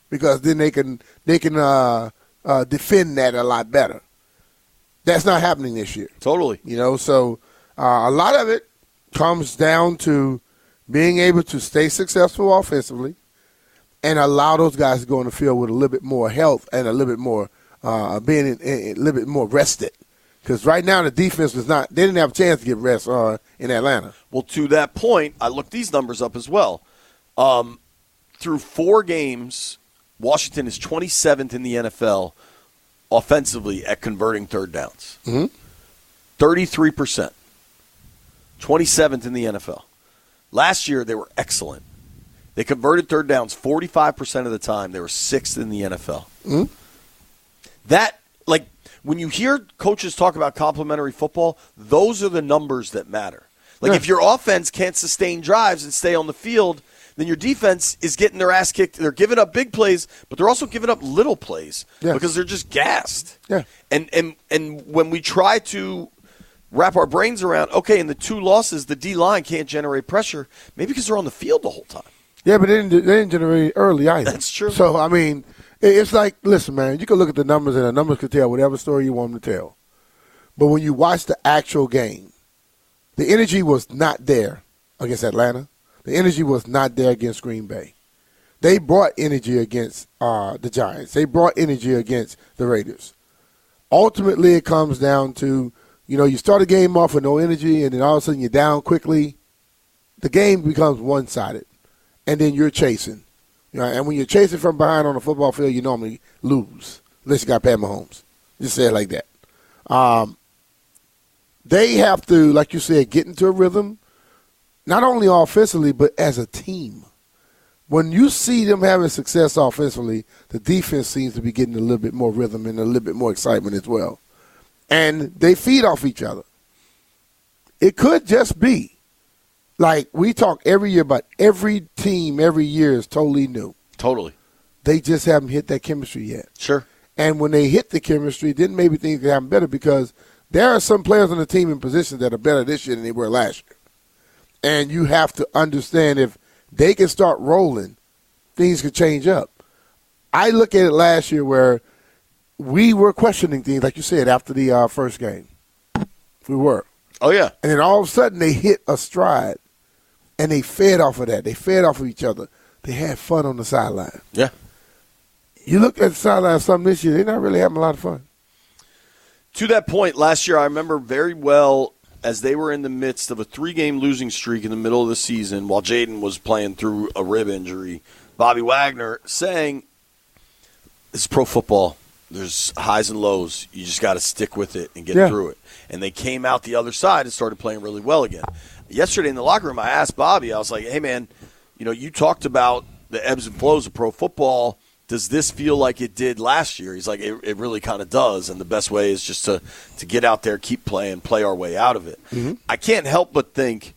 because then they can they can uh, uh, defend that a lot better. That's not happening this year. Totally. You know, so uh, a lot of it comes down to being able to stay successful offensively and allow those guys to go on the field with a little bit more health and a little bit more uh, being in, in, a little bit more rested. Because right now the defense was not – they didn't have a chance to get rest uh, in Atlanta. Well, to that point, I looked these numbers up as well. Um, through four games, Washington is twenty-seventh in the N F L offensively at converting third downs. Mm-hmm. thirty-three percent. twenty-seventh in the N F L. Last year, they were excellent. They converted third downs forty-five percent of the time. They were sixth in the N F L. Mm-hmm. That, like, when you hear coaches talk about complementary football, those are the numbers that matter. Like, yeah. if your offense can't sustain drives and stay on the field, then your defense is getting their ass kicked. They're giving up big plays, but they're also giving up little plays yeah. because they're just gassed. Yeah. And, and, and when we try to wrap our brains around, okay, in the two losses, the D-line can't generate pressure, maybe because they're on the field the whole time. Yeah, but they didn't, they didn't generate early either. That's true. So, I mean, it's like, listen, man, you can look at the numbers, and the numbers can tell whatever story you want them to tell. But when you watch the actual game, the energy was not there against Atlanta. The energy was not there against Green Bay. They brought energy against uh, the Giants. They brought energy against the Raiders. Ultimately, it comes down to, you know, you start a game off with no energy, and then all of a sudden you're down quickly. The game becomes one-sided, and then you're chasing. You know, and when you're chasing from behind on the football field, you normally lose, unless you got Pat Mahomes. Just say it like that. Um, they have to, like you said, get into a rhythm, not only offensively, but as a team. When you see them having success offensively, the defense seems to be getting a little bit more rhythm and a little bit more excitement as well. And they feed off each other. It could just be, like we talk every year about every team every year is totally new. Totally. They just haven't hit that chemistry yet. Sure. And when they hit the chemistry, then maybe things can happen better because there are some players on the team in positions that are better this year than they were last year. And you have to understand if they can start rolling, things could change up. I look at it last year where we were questioning things, like you said, after the uh, first game. We were. Oh, yeah. And then all of a sudden they hit a stride, and they fed off of that. They fed off of each other. They had fun on the sideline. Yeah. You look at the sideline some this year, they're not really having a lot of fun. To that point, last year I remember very well as they were in the midst of a three-game losing streak in the middle of the season while Jaden was playing through a rib injury, Bobby Wagner saying, it's pro football. There's highs and lows. You just got to stick with it and get yeah. through it. And they came out the other side and started playing really well again. Yesterday in the locker room, I asked Bobby, I was like, hey, man, you know, you talked about the ebbs and flows of pro football. Does this feel like it did last year? He's like, it, it really kind of does, and the best way is just to, to get out there, keep playing, play our way out of it. Mm-hmm. I can't help but think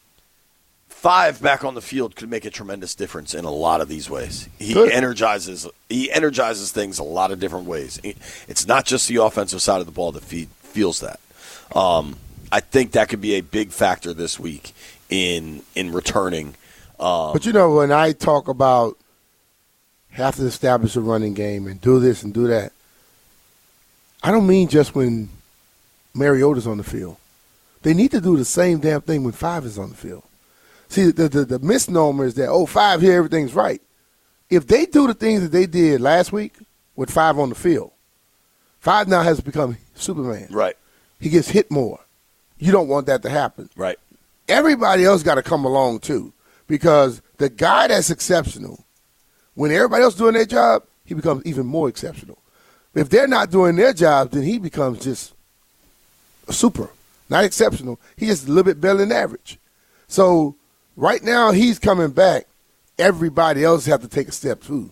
five back on the field could make a tremendous difference in a lot of these ways. He Good. energizes he energizes things a lot of different ways. It's not just the offensive side of the ball that feed, feels that. Um, I think that could be a big factor this week in in returning. Um, but, you know, when I talk about have to establish a running game and do this and do that, I don't mean just when Mariota's on the field. They need to do the same damn thing when Five is on the field. See, the, the, the misnomer is that, oh, Five here, everything's right. If they do the things that they did last week with Five on the field, Five now has become Superman. Right. He gets hit more. You don't want that to happen. Right. Everybody else got to come along, too, because the guy that's exceptional, when everybody else doing their job, he becomes even more exceptional. If they're not doing their job, then he becomes just a super, not exceptional. He's just a little bit better than average. So right now he's coming back. Everybody else have to take a step too.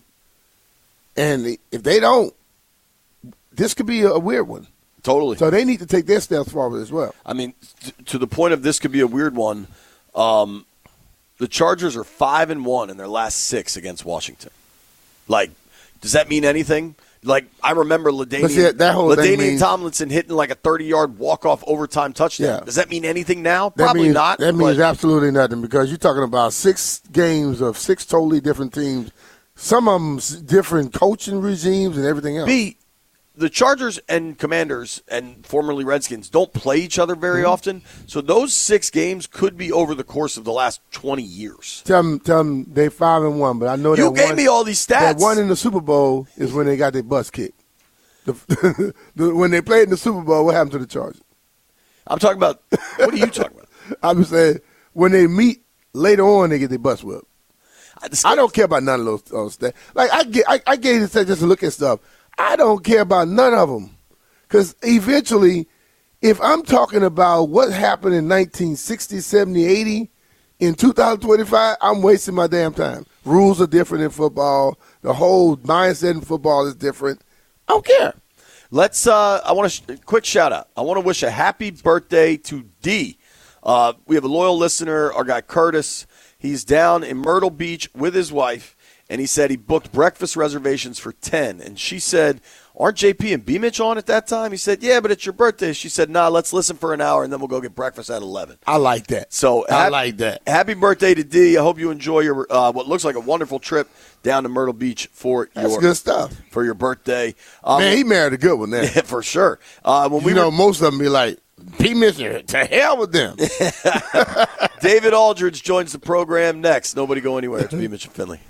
And if they don't, this could be a weird one. Totally. So they need to take their steps forward as well. I mean, t- to the point of this could be a weird one, um, the Chargers are five and one in their last six against Washington. Like, does that mean anything? Like, I remember LaDainian, LaDainian means, Tomlinson hitting like a thirty-yard walk-off overtime touchdown. Yeah. Does that mean anything now? That Probably means, not. That means absolutely nothing because you're talking about six games of six totally different teams some of them different coaching regimes and everything else. B, the Chargers and Commanders and formerly Redskins don't play each other very mm-hmm. often, so those six games could be over the course of the last twenty years. Tell them, tell them they five and one, but I know you that gave one, me all these stats. That one in the Super Bowl is when they got their butts kicked. The, the, when they played in the Super Bowl, what happened to the Chargers? I'm talking about. What are you talking about? I'm saying when they meet later on, they get their butts whipped. I don't care about none of those, those stats. Like I get, I, I gave this just to look at stuff. I don't care about none of them, because eventually, if I'm talking about what happened in nineteen sixty, seventy, eighty, in two thousand twenty-five, I'm wasting my damn time. Rules are different in football. The whole mindset in football is different. I don't care. Let's. Uh, I want to sh- quick shout out. I want to wish a happy birthday to D. Uh, we have a loyal listener, our guy Curtis. He's down in Myrtle Beach with his wife, and he said he booked breakfast reservations for ten. And she said, "Aren't J P and B Mitch on at that time?" He said, "Yeah, but it's your birthday." She said, "Nah, let's listen for an hour, and then we'll go get breakfast at eleven." I like that. So I ha- like that. Happy birthday to D. I hope you enjoy your uh, what looks like a wonderful trip down to Myrtle Beach for That's your good stuff. for your birthday. Um, Man, he married a good one there. Yeah, for sure. Uh, when we you know, were- most of them be like, B Mitch, to hell with them. David Aldridge joins the program next. Nobody go anywhere. It's B. Mitch and Finley.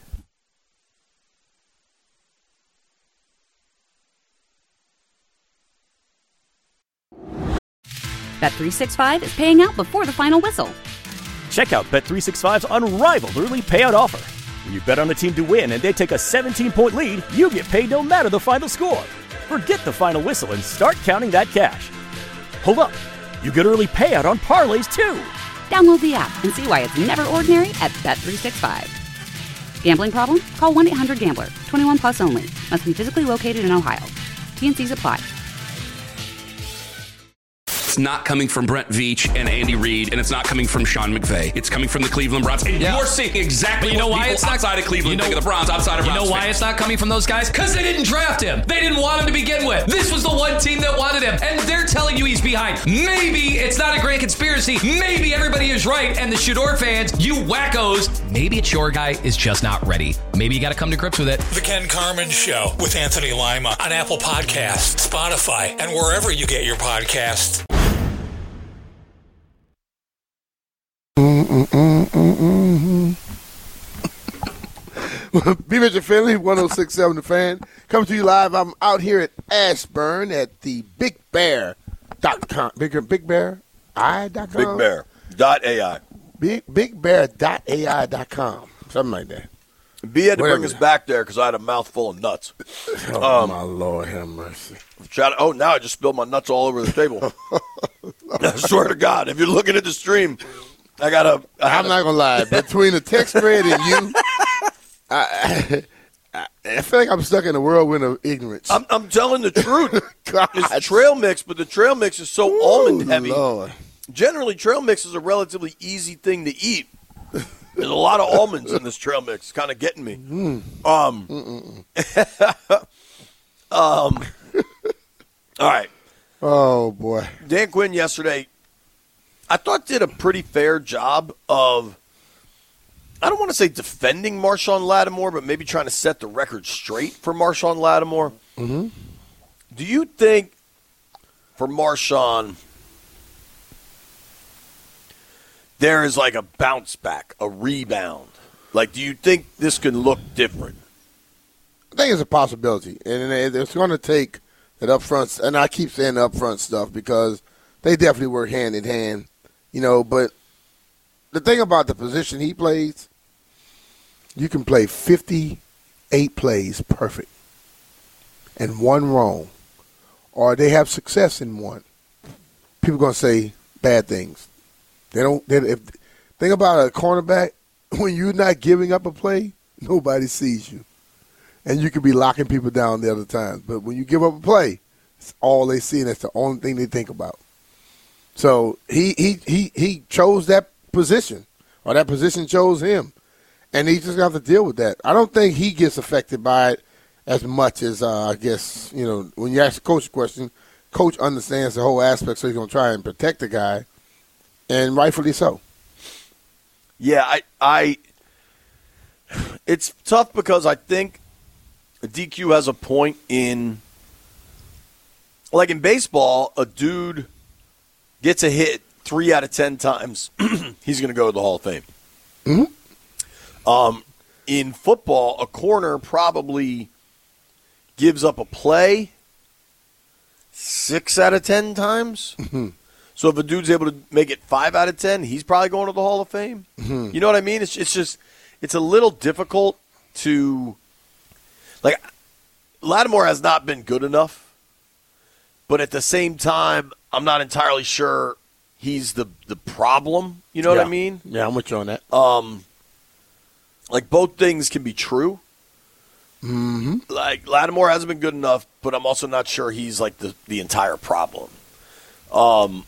Bet three sixty-five is paying out before the final whistle. Check out Bet three sixty-five's unrivaled early payout offer. When you bet on a team to win and they take a seventeen-point lead, you get paid no matter the final score. Forget the final whistle and start counting that cash. Hold up. You get early payout on parlays, too. Download the app and see why it's never ordinary at Bet three sixty-five. Gambling problem? Call one eight hundred gambler. twenty-one plus only. Must be physically located in Ohio. T and C's apply. It's not coming from Brent Veach and Andy Reid, and it's not coming from Sean McVay. It's coming from the Cleveland Browns. And Yeah. you're seeing exactly But you know what why people it's not- outside of Cleveland you know- think of the Browns, outside of You Browns know why fans. it's not coming from those guys? Because they didn't draft him. They didn't want him to begin with. This was the one team that wanted him, and they're telling you he's behind. Maybe it's not a grand conspiracy. Maybe everybody is right, and the Shador fans, you wackos, maybe it's your guy is just not ready. Maybe you got to come to grips with it. The Ken Carmen Show with Anthony Lima on Apple Podcasts, Spotify, and wherever you get your podcasts. Mm-mm-mm-mm-mm. B. Mitch and Finley, one oh six point seven The Fan. Coming to you live. I'm out here at Ashburn at the Big Bear dot com. Big, Big Bear I dot com? Big Bear dot A I. Big, Big Bear dot A I dot com. Something like that. B had to Whatever. bring us back there because I had a mouthful of nuts. Oh, Um, my Lord, have mercy. Shout out, oh, now I just spilled my nuts all over the table. I swear to God, if you're looking at the stream, I got a. I I'm not going to lie. Between the text thread and you, I, I, I feel like I'm stuck in a whirlwind of ignorance. I'm, I'm telling the truth. God. It's trail mix, but the trail mix is so Ooh, almond heavy. Lord. Generally, trail mix is a relatively easy thing to eat. There's a lot of almonds in this trail mix. It's kind of getting me. Mm. Um, um, all right. Oh, boy. Dan Quinn yesterday, I thought, did a pretty fair job of, I don't want to say defending Marshawn Lattimore, but maybe trying to set the record straight for Marshawn Lattimore. Mm-hmm. Do you think for Marshawn, there is like a bounce back, a rebound? Like, do you think this can look different? I think it's a possibility, and it's going to take that upfront. And I keep saying the upfront stuff because they definitely work hand in hand, you know. But the thing about the position he plays, you can play fifty-eight plays perfect and one wrong, or they have success in one. People are going to say bad things. They don't. They, if think about a cornerback, when you're not giving up a play, nobody sees you. And you could be locking people down the other times. But when you give up a play, it's all they see, and that's the only thing they think about. So he he he, he chose that position, or that position chose him. And he just got to deal with that. I don't think he gets affected by it as much as, uh, I guess, you know, when you ask the coach a question, coach understands the whole aspect, so he's going to try and protect the guy, and rightfully so. Yeah, I, I It's tough because I think D Q has a point in, like in baseball, a dude gets a hit three out of ten times, he's going to go to the Hall of Fame. Mm-hmm. Um, in football, a corner probably gives up a play six out of ten times. Mm-hmm. So if a dude's able to make it five out of ten, he's probably going to the Hall of Fame. Mm-hmm. You know what I mean? It's it's just it's a little difficult to like. Lattimore has not been good enough, but at the same time, I'm not entirely sure he's the the problem. You know yeah. what I mean? Yeah, I'm with you on that. Um, like both things can be true. Mm-hmm. Like Lattimore hasn't been good enough, but I'm also not sure he's like the the entire problem. Um.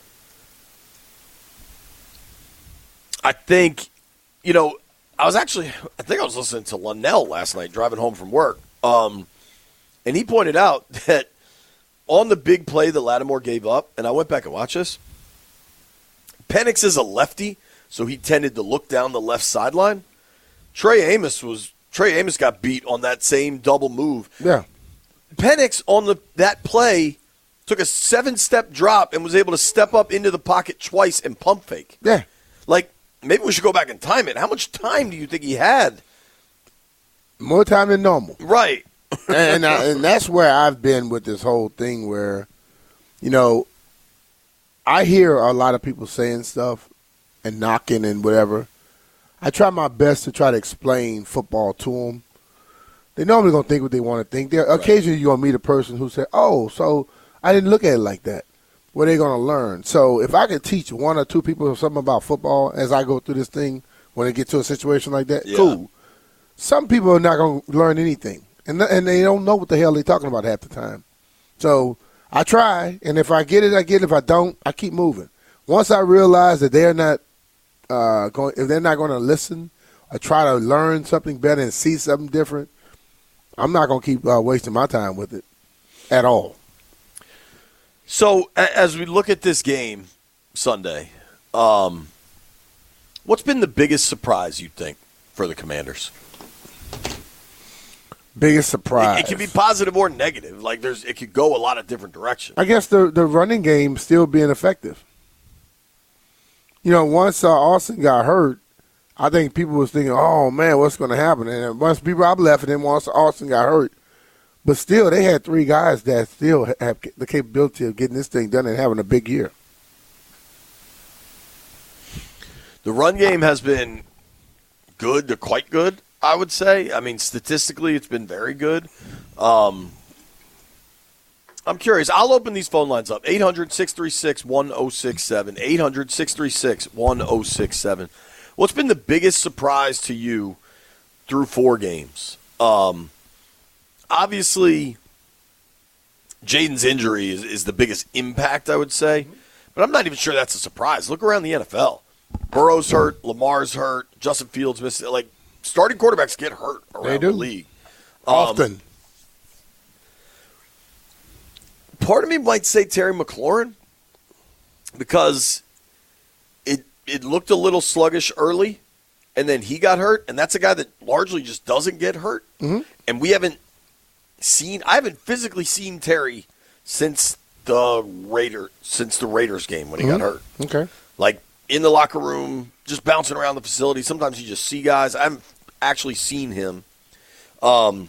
I think, you know, I was actually, I think I was listening to Lunnell last night driving home from work, um, and he pointed out that on the big play that Lattimore gave up, and I went back and watched this, Penix is a lefty, so he tended to look down the left sideline. Trey Amos was, Trey Amos got beat on that same double move. Yeah. Penix on the that play took a seven-step drop and was able to step up into the pocket twice and pump fake. Yeah. Like, maybe we should go back and time it. How much time do you think he had? More time than normal. Right. and and, I, and that's where I've been with this whole thing where, you know, I hear a lot of people saying stuff and knocking and whatever. I try my best to try to explain football to them. They normally going to think what they want to think. There, right. Occasionally you're going to meet a person who say, oh, so I didn't look at it like that. What are they going to learn? So if I could teach one or two people something about football as I go through this thing, when they get to a situation like that, yeah. Cool. Some people are not going to learn anything, and and they don't know what the hell they're talking about half the time. So I try, and if I get it, I get it. If I don't, I keep moving. Once I realize that they're not uh, going, if they're not going to listen or try to learn something better and see something different, I'm not going to keep uh, wasting my time with it at all. So, as we look at this game Sunday, um, what's been the biggest surprise, you think, for the Commanders? Biggest surprise? It, it can be positive or negative. Like, there's, it could go a lot of different directions. I guess the, the running game still being effective. You know, once uh, Austin got hurt, I think people was thinking, oh, man, what's going to happen? And once people I've left, and then once Austin got hurt, but still, they had three guys that still have the capability of getting this thing done and having a big year. The run game has been good to quite good, I would say. I mean, statistically, it's been very good. Um, I'm curious. I'll open these phone lines up. eight hundred, six three six, one oh six seven. eight hundred, six three six, one oh six seven. What's been the biggest surprise to you through four games? Um Obviously, Jaden's injury is, is the biggest impact, I would say. But I'm not even sure that's a surprise. Look around the N F L. Burrow's hurt. Lamar's hurt. Justin Fields missed it. Like, starting quarterbacks get hurt around the league. Often. Um, part of me might say Terry McLaurin because it it looked a little sluggish early, and then he got hurt, and that's a guy that largely just doesn't get hurt. Mm-hmm. And we haven't seen I haven't physically seen Terry since the Raider since the Raiders game when he mm-hmm. got hurt. Okay. Like in the locker room, just bouncing around the facility. Sometimes you just see guys. I haven't actually seen him. Um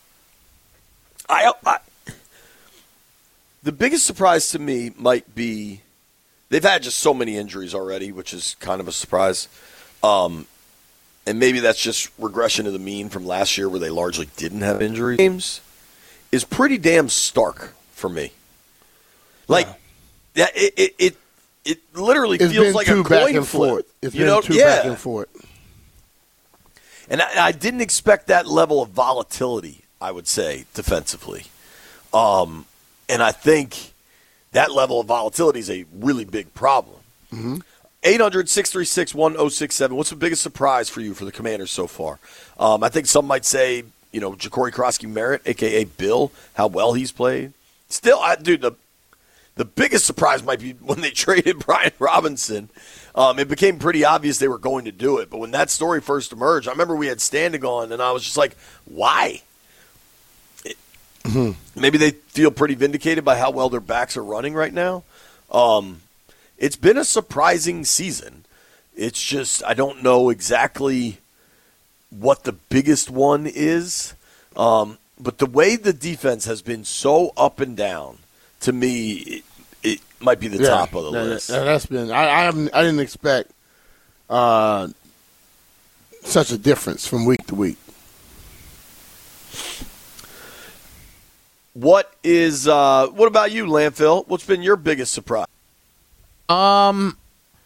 I, I the biggest surprise to me might be they've had just so many injuries already, which is kind of a surprise. Um and maybe that's just regression to the mean from last year where they largely didn't have injuries. Games is pretty damn stark for me. Like, yeah, it it it, it literally it's feels been like too a coin back and flip. forth. It's you been know? too yeah. back and forth. And I, I didn't expect that level of volatility, I would say, defensively. Um, and I think that level of volatility is a really big problem. Mm-hmm. eight hundred, six three six, one oh six seven. What's the biggest surprise for you for the Commanders so far? Um, I think some might say, you know, Ja'Cory Krosky Merritt, a k a. Bill, how well he's played. Still, I, dude, the The biggest surprise might be when they traded Brian Robinson. Um, it became pretty obvious they were going to do it. But when that story first emerged, I remember we had Standing on, and I was just like, why? It, maybe they feel pretty vindicated by how well their backs are running right now. Um, it's been a surprising season. It's just I don't know exactly what the biggest one is. Um, but the way the defense has been so up and down, to me, it, it might be the yeah, top of the that, list. That, that's been. I I, haven't, I didn't expect uh, such a difference from week to week. What is? Uh, what about you, Landfill? What's been your biggest surprise? Um,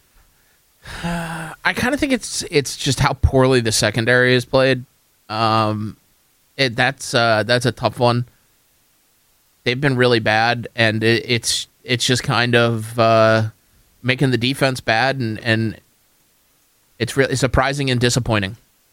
I kind of think it's it's just how poorly the secondary is played. Um, it, that's uh, that's a tough one. They've been really bad, and it, it's it's just kind of uh, making the defense bad, and, and it's really surprising and disappointing.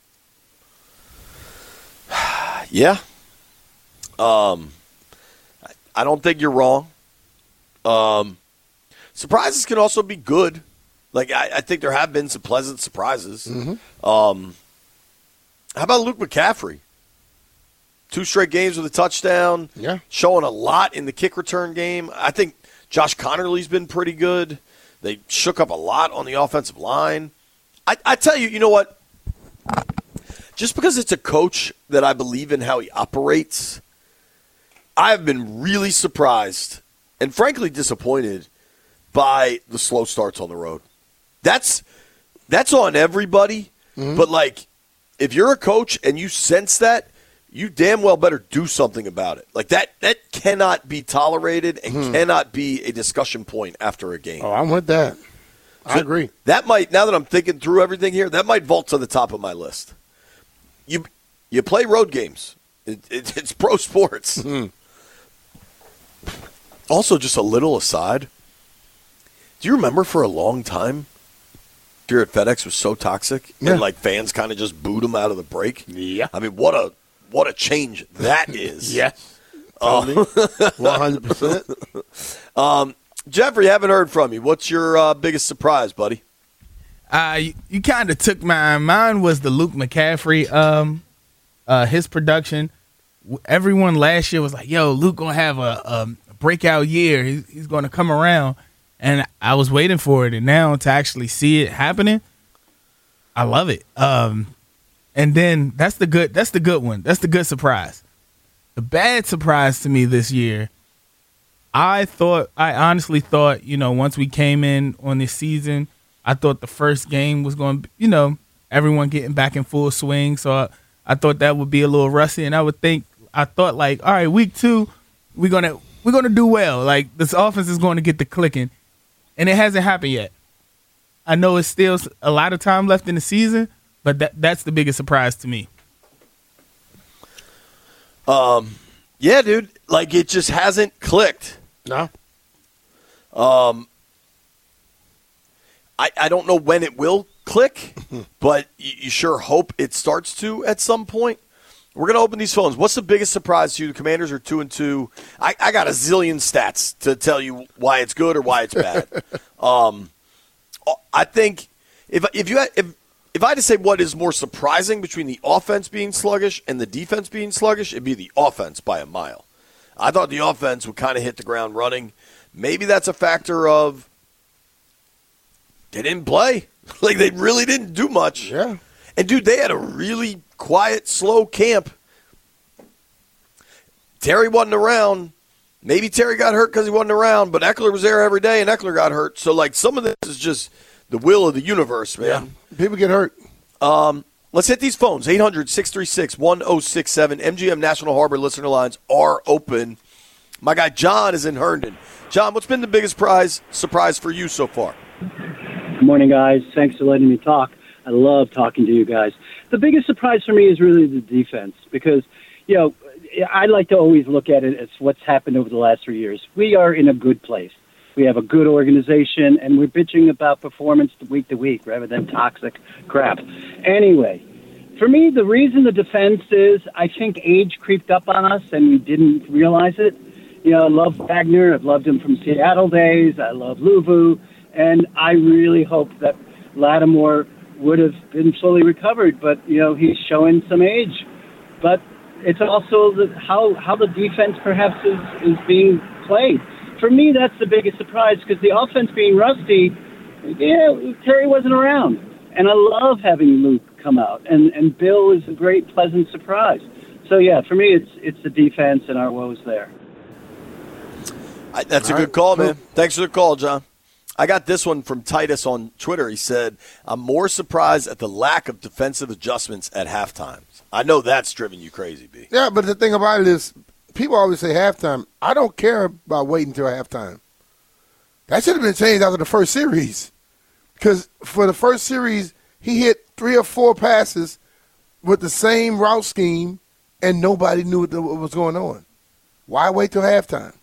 Yeah. Um, I don't think you're wrong. Um, surprises can also be good. Like I, I think there have been some pleasant surprises. Mm-hmm. Um, how about Luke McCaffrey? Two straight games with a touchdown. Yeah. Showing a lot in the kick return game. I think Josh Connerly's been pretty good. They shook up a lot on the offensive line. I, I tell you, you know what? Just because it's a coach that I believe in how he operates, I have been really surprised and frankly disappointed by the slow starts on the road. That's that's on everybody. Mm-hmm. But, like, if you're a coach and you sense that, you damn well better do something about it. Like, that that cannot be tolerated and mm-hmm. cannot be a discussion point after a game. Oh, I'm with that. I so agree. That might, now that I'm thinking through everything here, that might vault to the top of my list. You you play road games. It, it, it's pro sports. Mm-hmm. Also, just a little aside, do you remember for a long time, here at FedEx was so toxic, yeah. and like fans kind of just booed them out of the break? Yeah. I mean, what a what a change that is. Yes. Uh, one hundred percent. Um, Jeffrey, haven't heard from you. What's your uh, biggest surprise, buddy? Uh, you, you kind of took mine. Mine was the Luke McCaffrey, um, uh, his production. Everyone last year was like, yo, Luke going to have a, a breakout year. He's, he's going to come around. And I was waiting for it. And now to actually see it happening, I love it. Um, and then that's the good, that's the good one. That's the good surprise. The bad surprise to me this year, I thought, I honestly thought, you know, once we came in on this season, I thought the first game was going to, you know, everyone getting back in full swing. So I, I thought that would be a little rusty. And I would think, I thought like, all right, week two, we're going to, we're going to do well. Like this offense is going to get the clicking. And it hasn't happened yet. I know it's still a lot of time left in the season, but that that's the biggest surprise to me. Um, yeah, dude. Like, it just hasn't clicked. No. Um, I, I don't know when it will click, but you, you sure hope it starts to at some point. We're going to open these phones. What's the biggest surprise to you? The Commanders are two and two. I, I got a zillion stats to tell you why it's good or why it's bad. um, I think if if you had, if if I had to say what is more surprising between the offense being sluggish and the defense being sluggish, it'd be the offense by a mile. I thought the offense would kind of hit the ground running. Maybe that's a factor of they didn't play. Like, they really didn't do much. Yeah. And, dude, they had a really quiet, slow camp. Terry wasn't around. Maybe Terry got hurt because he wasn't around, but Eckler was there every day, and Eckler got hurt. So, like, some of this is just the will of the universe, man. Yeah. People get hurt. Um, let's hit these phones. eight hundred, six three six, one oh six seven. M G M National Harbor listener lines are open. My guy John is in Herndon. John, what's been the biggest prize surprise for you so far? Good morning, guys. Thanks for letting me talk. I love talking to you guys. The biggest surprise for me is really the defense because, you know, I like to always look at it as what's happened over the last three years. We are in a good place. We have a good organization, and we're bitching about performance week to week rather than toxic crap. Anyway, for me, the reason the defense is, I think age creeped up on us and we didn't realize it. You know, I love Wagner. I've loved him from Seattle days. I love Luvu. And I really hope that Lattimore would have been fully recovered, but, you know, he's showing some age. But it's also the, how, how the defense perhaps is, is being played. For me, that's the biggest surprise, because the offense being rusty, yeah, Terry wasn't around. And I love having Luke come out. And, and Bill is a great, pleasant surprise. So, yeah, for me, it's it's the defense and our woes there. I, that's All a right. good call, man. Thanks for the call, John. I got this one from Titus on Twitter. He said, I'm more surprised at the lack of defensive adjustments at halftime. I know that's driven you crazy, B. Yeah, but the thing about it is, people always say halftime. I don't care about waiting until halftime. That should have been changed after the first series. Because for the first series, he hit three or four passes with the same route scheme, and nobody knew what was going on. Why wait till halftime?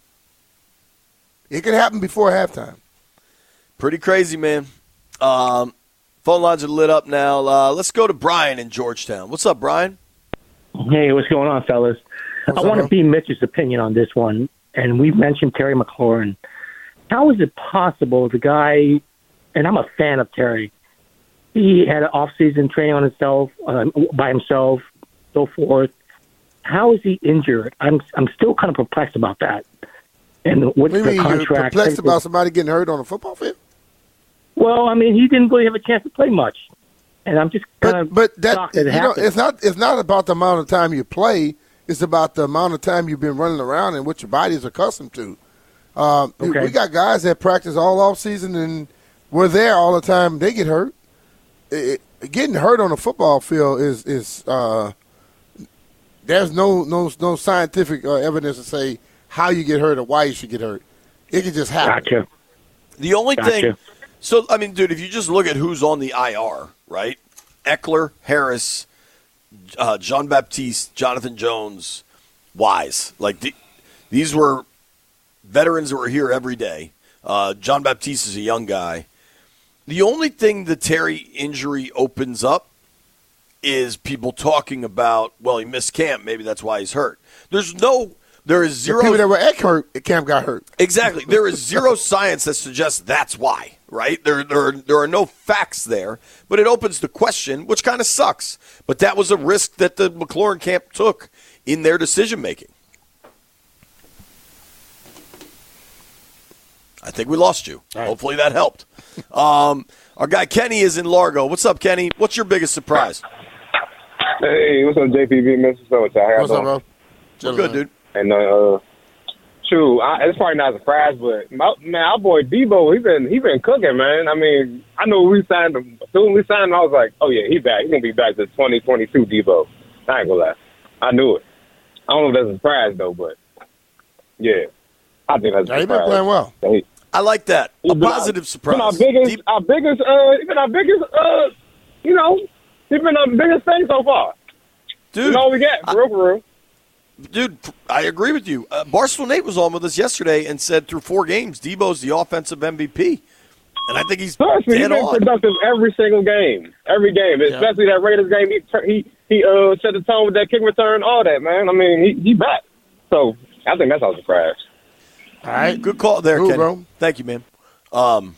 It could happen before halftime. Pretty crazy, man. Um, phone lines are lit up now. Uh, let's go to Brian in Georgetown. What's up, Brian? Hey, what's going on, fellas? What's I up, want to bro? be Mitch's opinion on this one. And we've mentioned Terry McLaurin. How is it possible the guy, and I'm a fan of Terry, he had an off-season training on himself, um, by himself, so forth. How is he injured? I'm I'm still kind of perplexed about that. And what's What do you the mean, you're contract? perplexed about somebody getting hurt on a football field? Well, I mean, he didn't really have a chance to play much. And I'm just kind of But that shocked that it you know, happened. it's not it's not about the amount of time you play. It's about the amount of time you've been running around and what your body is accustomed to. Um, Okay. We got guys that practice all off season and we're there all the time. They get hurt. It, it- getting hurt on a football field is is uh, there's no no no scientific uh, evidence to say how you get hurt or why you should get hurt. It can just happen. Gotcha. The only Gotcha. thing, so I mean, dude, if you just look at who's on the I R, right? Eckler, Harris, uh, Jean Baptiste, Jonathan Jones, Wise. Like the, these were veterans that were here every day. Uh, John Baptiste is a young guy. The only thing the Terry injury opens up is people talking about, well, he missed camp. Maybe that's why he's hurt. There's no, there is The zero. people that were at hurt, Cam got hurt. Exactly. There is zero science that suggests that's why, right? There, there, are, there are no facts there, but it opens the question, which kind of sucks. But that was a risk that the McLaurin camp took in their decision making. I think we lost you. Hopefully that helped. Um, our guy Kenny is in Largo. What's up, Kenny? What's your biggest surprise? Hey, what's up, J P B? Minnesota. How y'all What's up, doing? bro? We're good, dude. And uh, shoot, I, it's probably not a surprise, but my, man, our boy Debo, he been he been cooking, man. I mean, I know we signed him. As soon as we signed him, I was like, oh yeah, he back. He's gonna be back to twenty twenty-two Debo. I ain't gonna lie, I knew it. I don't know if that's a surprise though, but yeah, I think that's a Yeah, he surprise. been playing well. He, I like that. A He's been positive our, surprise. Been our biggest, Deep- our biggest, uh, he's been our biggest, uh, you know, he's been our biggest thing so far. Dude, You know what we get, for real, for real. Dude, I agree with you. Uh, Barstool Nate was on with us yesterday and said through four games, Debo's the offensive M V P. And I think he's Seriously, he's dead been on. productive every single game. Every game. Especially that Raiders game. He he, he uh, set the tone with that kick return, all that, man. I mean, he, he back. So, I think that's all surprise. All right. Good call there, Cool, Kenny. bro. Thank you, man. Um,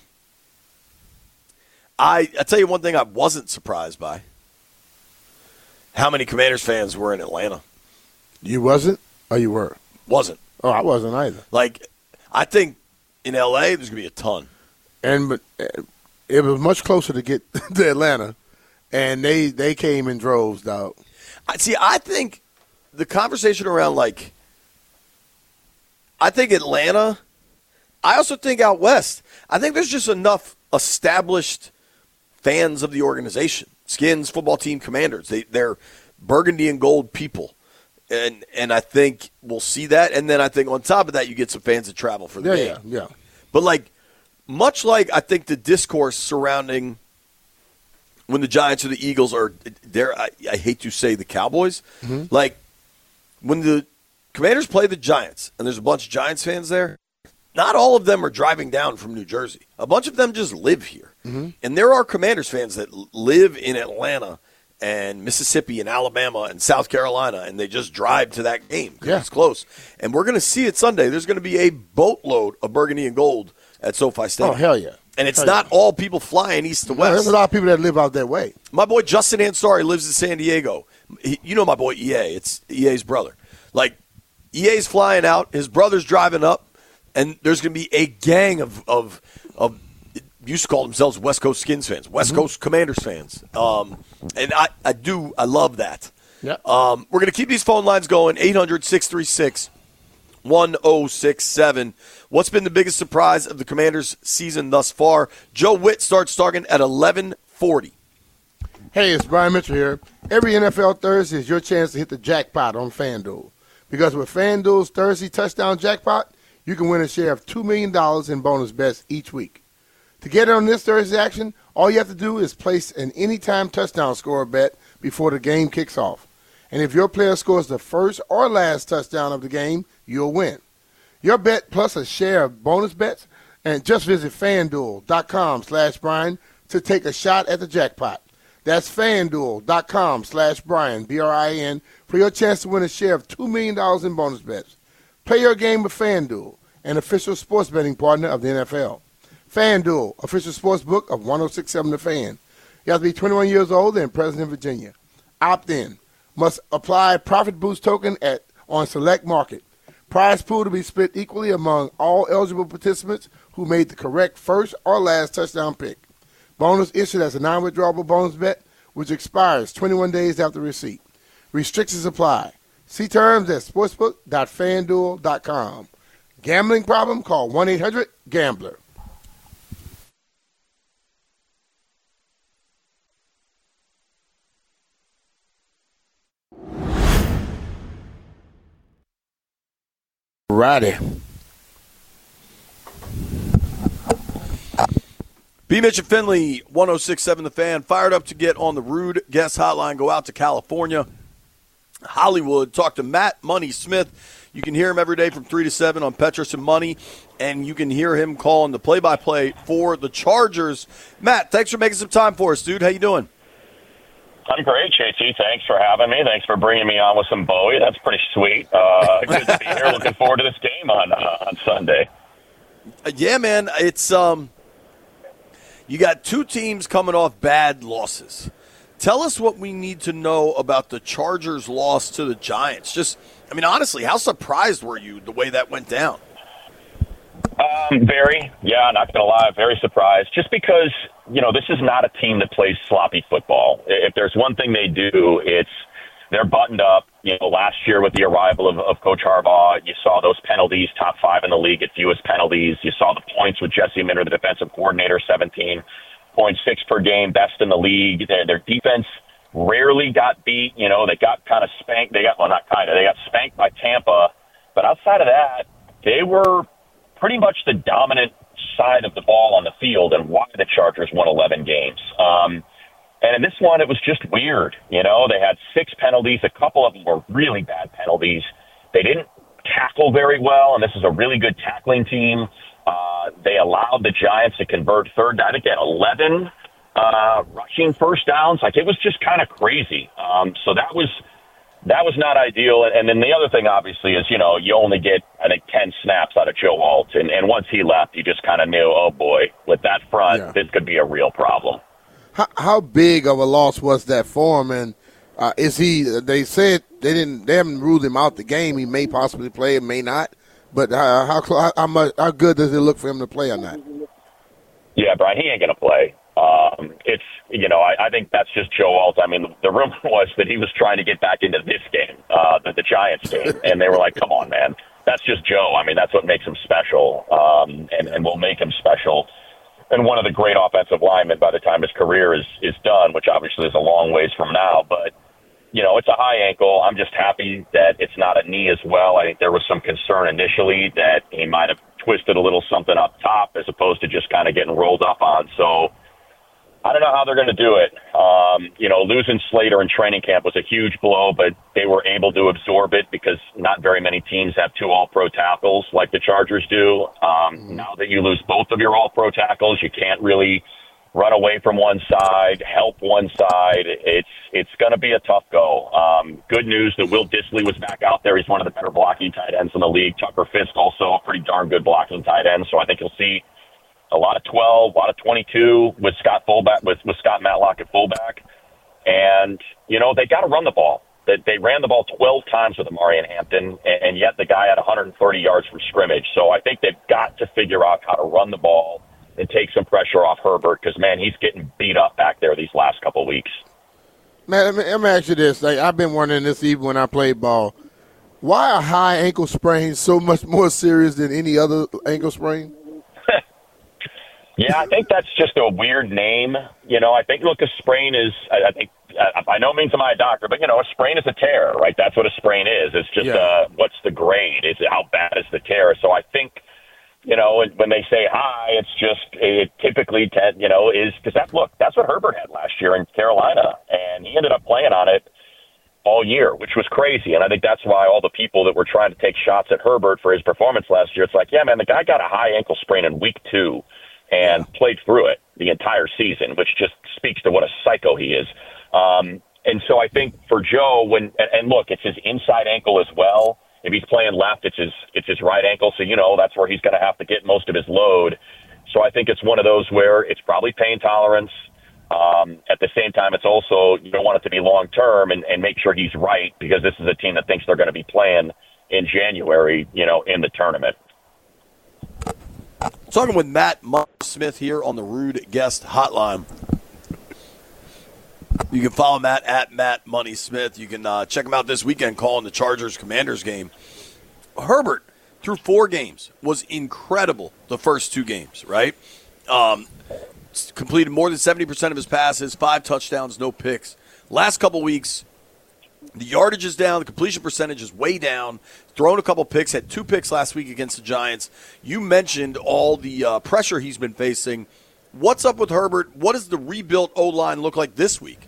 I I tell you one thing I wasn't surprised by. How many Commanders fans were in Atlanta? You wasn't, or you were? Wasn't. Oh, I wasn't either. Like, I think in L A there's going to be a ton. And but uh, it was much closer to get to Atlanta, and they they came in droves, dog. I see, I think the conversation around, like, I think Atlanta, I also think out west, I think there's just enough established fans of the organization. Skins, football team, Commanders. They, they're burgundy and gold people. And and I think we'll see that. And then I think on top of that, you get some fans that travel for the Yeah, game. yeah, yeah. But, like, much like I think the discourse surrounding when the Giants or the Eagles are there, I, I hate to say the Cowboys, Mm-hmm. like when the Commanders play the Giants and there's a bunch of Giants fans there, not all of them are driving down from New Jersey. A bunch of them just live here. Mm-hmm. And there are Commanders fans that l- live in Atlanta and Mississippi and Alabama and South Carolina, and they just drive to that game because Yeah. it's close. And we're going to see it Sunday. There's going to be a boatload of burgundy and gold at SoFi Stadium. Oh, hell yeah. And it's Hell not yeah. all people flying east to No, west. there's a lot of people that live out that way. My boy Justin Ansari lives in San Diego. He, you know my boy E A. It's E A's brother. Like, E A's flying out. His brother's driving up. And there's going to be a gang of, of, of used to call themselves West Coast Skins fans, West Mm-hmm. Coast Commanders fans. Um, and I, I do, I love that. Yeah. Um, we're going to keep these phone lines going, eight hundred, six three six, one oh six seven. What's been the biggest surprise of the Commanders season thus far? Joe Witt starts talking at eleven forty. Hey, it's Brian Mitchell here. Every N F L Thursday is your chance to hit the jackpot on FanDuel. Because with FanDuel's Thursday touchdown jackpot, you can win a share of two million dollars in bonus bets each week. To get in on this Thursday action, all you have to do is place an anytime touchdown score bet before the game kicks off. And if your player scores the first or last touchdown of the game, you'll win. Your bet plus a share of bonus bets, and just visit FanDuel.com slash Brian to take a shot at the jackpot. That's FanDuel.com slash Brian, B R I N, for your chance to win a share of two million dollars in bonus bets. Play your game with FanDuel, an official sports betting partner of the N F L. FanDuel, official sports book of one oh six point seven The Fan. You have to be twenty-one years old and present in Virginia. Opt in. Must apply profit boost token at on select market. Prize pool to be split equally among all eligible participants who made the correct first or last touchdown pick. Bonus issued as a non-withdrawable bonus bet, which expires twenty-one days after receipt. Restrictions apply. See terms at sportsbook dot fan duel dot com. Gambling problem? Call one eight hundred gambler. Righty. B. Mitch and Finley, one oh six point seven The Fan, fired up to get on the Rude Guest Hotline, go out to California, Hollywood, talk to Matt Money Smith. You can hear him every day from three to seven on Petrus and Money, and you can hear him calling the play-by-play for the Chargers. Matt, thanks for making some time for us, dude. How you doing? I'm great, J T. Thanks for having me. Thanks for bringing me on with some Bowie. That's pretty sweet. Uh, good to be here. Looking forward to this game on uh, on Sunday. Uh, yeah, man. It's um, you got two teams coming off bad losses. Tell us what we need to know about the Chargers' loss to the Giants. Just, I mean, honestly, how surprised were you the way that went down? Um, very, yeah, not going to lie, very surprised. Just because, you know, this is not a team that plays sloppy football. If there's one thing they do, it's they're buttoned up. You know, last year with the arrival of, of Coach Harbaugh, you saw those penalties, top five in the league at fewest penalties. You saw the points with Jesse Minter, the defensive coordinator, seventeen point six per game, best in the league. Their, their defense rarely got beat. You know, they got kind of spanked. They got, well, not kind of, they got spanked by Tampa. But outside of that, they were pretty much the dominant side of the ball on the field and why the Chargers won eleven games. Um, and in this one, it was just weird. You know, they had six penalties. A couple of them were really bad penalties. They didn't tackle very well, and this is a really good tackling team. Uh, they allowed the Giants to convert third down. I think they had eleven uh, rushing first downs. Like, it was just kind of crazy. Um, so that was that was not ideal. And then the other thing, obviously, is, you know, you only get, I think, ten snaps out of Joe Alt. And, and once he left, you just kind of knew, oh, boy, with that front, Yeah. this could be a real problem. How, how big of a loss was that for him? And uh, is he? They said they didn't. They haven't ruled him out the game. He may possibly play, may not. But uh, how how how much how good does it look for him to play or not? Yeah, Brian, he ain't going to play. Um, it's, you know, I, I think that's just Joe Alt. I mean, the, the rumor was that he was trying to get back into this game, uh, the, the Giants game, and they were like, come on, man. That's just Joe. I mean, that's what makes him special, um, and, and will make him special. And one of the great offensive linemen by the time his career is, is done, which obviously is a long ways from now. But, you know, it's a high ankle. I'm just happy that it's not a knee as well. I think there was some concern initially that he might have twisted a little something up top as opposed to just kind of getting rolled up on. So I don't know how they're going to do it. Um, you know, losing Slater in training camp was a huge blow, but they were able to absorb it because not very many teams have two all-pro tackles like the Chargers do. Um, mm-hmm. Now that you lose both of your all-pro tackles, you can't really run away from one side, help one side. It's it's going to be a tough go. Um, good news that Will Dissly was back out there. He's one of the better blocking tight ends in the league. Tucker Fisk also a pretty darn good blocking tight end. So I think you'll see a lot of twelve, a lot of twenty-two with Scott fullback with, with Scott Matlock at fullback. And, you know, they got to run the ball. They, they ran the ball twelve times with Amari and Hampton, and, and yet the guy had one hundred thirty yards from scrimmage. So I think they've got to figure out how to run the ball and take some pressure off Herbert because, man, he's getting beat up back there these last couple of weeks. Man, let me, let me ask you this. Like, I've been wondering this even when I played ball. Why are high ankle sprains so much more serious than any other ankle sprain? Yeah, I think that's just a weird name. You know, I think, look, a sprain is, I, I think, uh, by no means am I a doctor, but, you know, a sprain is a tear, right? That's what a sprain is. It's just Yeah. uh, what's the grade? Is it, how bad is the tear? So I think, you know, when they say high, it's just it typically, ten, you know, is because that look, that's what Herbert had last year in Carolina, and he ended up playing on it all year, which was crazy. And I think that's why all the people that were trying to take shots at Herbert for his performance last year, it's like, yeah, man, the guy got a high ankle sprain in week two and yeah. played through it the entire season, which just speaks to what a psycho he is. Um, and so I think for Joe, when and, and look, it's his inside ankle as well. If he's playing left, it's his it's his right ankle, so you know that's where he's going to have to get most of his load. So I think it's one of those where it's probably pain tolerance. Um, at the same time, it's also you don't want it to be long term, and, and make sure he's right because this is a team that thinks they're going to be playing in January, you know, in the tournament. Talking with Matt Smith here on the Rude Guest Hotline. You can follow Matt at Matt Money Smith. You can uh, check him out this weekend calling the Chargers-Commanders game. Herbert, through four games, was incredible the first two games, right? Um, completed more than seventy percent of his passes, five touchdowns, no picks. Last couple weeks, the yardage is down, the completion percentage is way down, thrown a couple picks, had two picks last week against the Giants. You mentioned all the uh, pressure he's been facing. What's up with Herbert? What does the rebuilt O-line look like this week?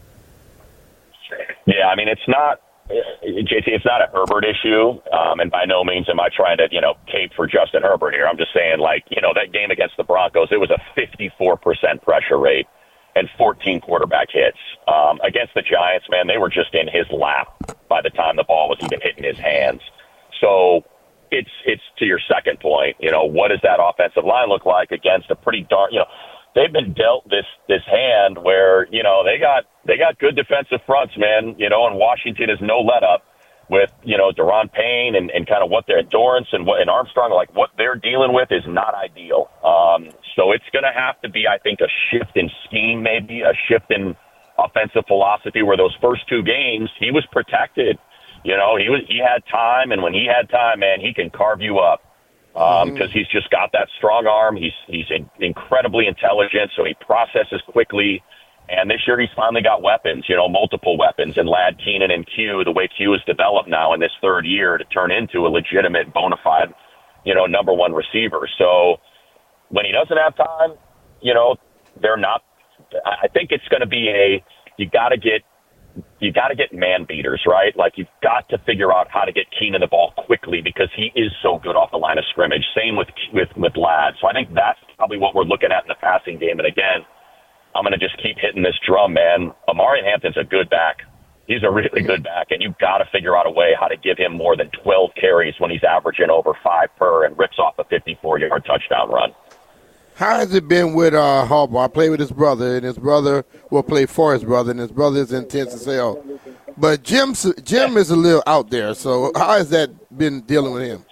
Yeah, I mean, it's not, J T, it's not a Herbert issue, um, and by no means am I trying to, you know, cape for Justin Herbert here. I'm just saying, like, you know, that game against the Broncos, it was a fifty-four percent pressure rate and fourteen quarterback hits. Um, against the Giants, man, they were just in his lap by the time the ball was even hitting his hands. So it's, it's to your second point, you know, what does that offensive line look like against a pretty darn, you know, they've been dealt this this hand where, you know, they got they got good defensive fronts, man, you know, and Washington is no let up with, you know, Daron Payne and, and kind of what their endurance and what and Armstrong, like what they're dealing with is not ideal. Um, so it's going to have to be, I think, a shift in scheme, maybe a shift in offensive philosophy where those first two games he was protected. You know, he was he had time, and when he had time, man, he can carve you up. Because um, he's just got that strong arm. He's he's in, incredibly intelligent, so he processes quickly. And this year he's finally got weapons, you know, multiple weapons. And Ladd, Keenan, and Q, the way Q is developed now in this third year to turn into a legitimate, bona fide, you know, number one receiver. So when he doesn't have time, you know, they're not – I think it's going to be a – you got to get – you got to get man beaters, right? Like, you've got to figure out how to get Keenan the ball quickly because he is so good off the line of scrimmage. Same with with with Ladd. So I think that's probably what we're looking at in the passing game. And again, I'm going to just keep hitting this drum, man. Amari Hampton's a good back. He's a really good back, and you've got to figure out a way how to give him more than twelve carries when he's averaging over five per and rips off a fifty-four-yard touchdown run. How has it been with uh, Harbaugh? I play with his brother, and his brother will play for his brother, and his brother is intense as hell. But Jim's, Jim is a little out there, so how has that been dealing with him?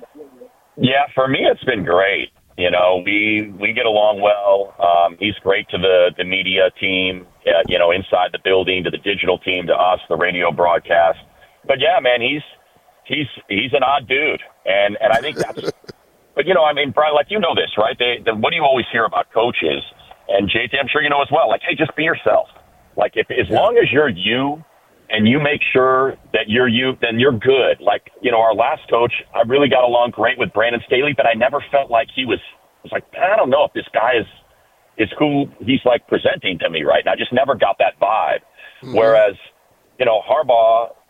Yeah, for me, it's been great. You know, we we get along well. Um, he's great to the, the media team, uh, you know, inside the building, to the digital team, to us, the radio broadcast. But, yeah, man, he's he's he's an odd dude, and, and I think that's – but, you know, I mean, Brian, like, you know this, right? They, the, what do you always hear about coaches? And, J T, I'm sure you know as well. Like, hey, just be yourself. Like, if as long as you're you and you make sure that you're you, then you're good. Like, you know, our last coach, I really got along great with Brandon Staley, but I never felt like he was – was like, I don't know if this guy is is who he's, like, presenting to me right now. I just never got that vibe. Mm-hmm. Whereas, you know, Harbaugh –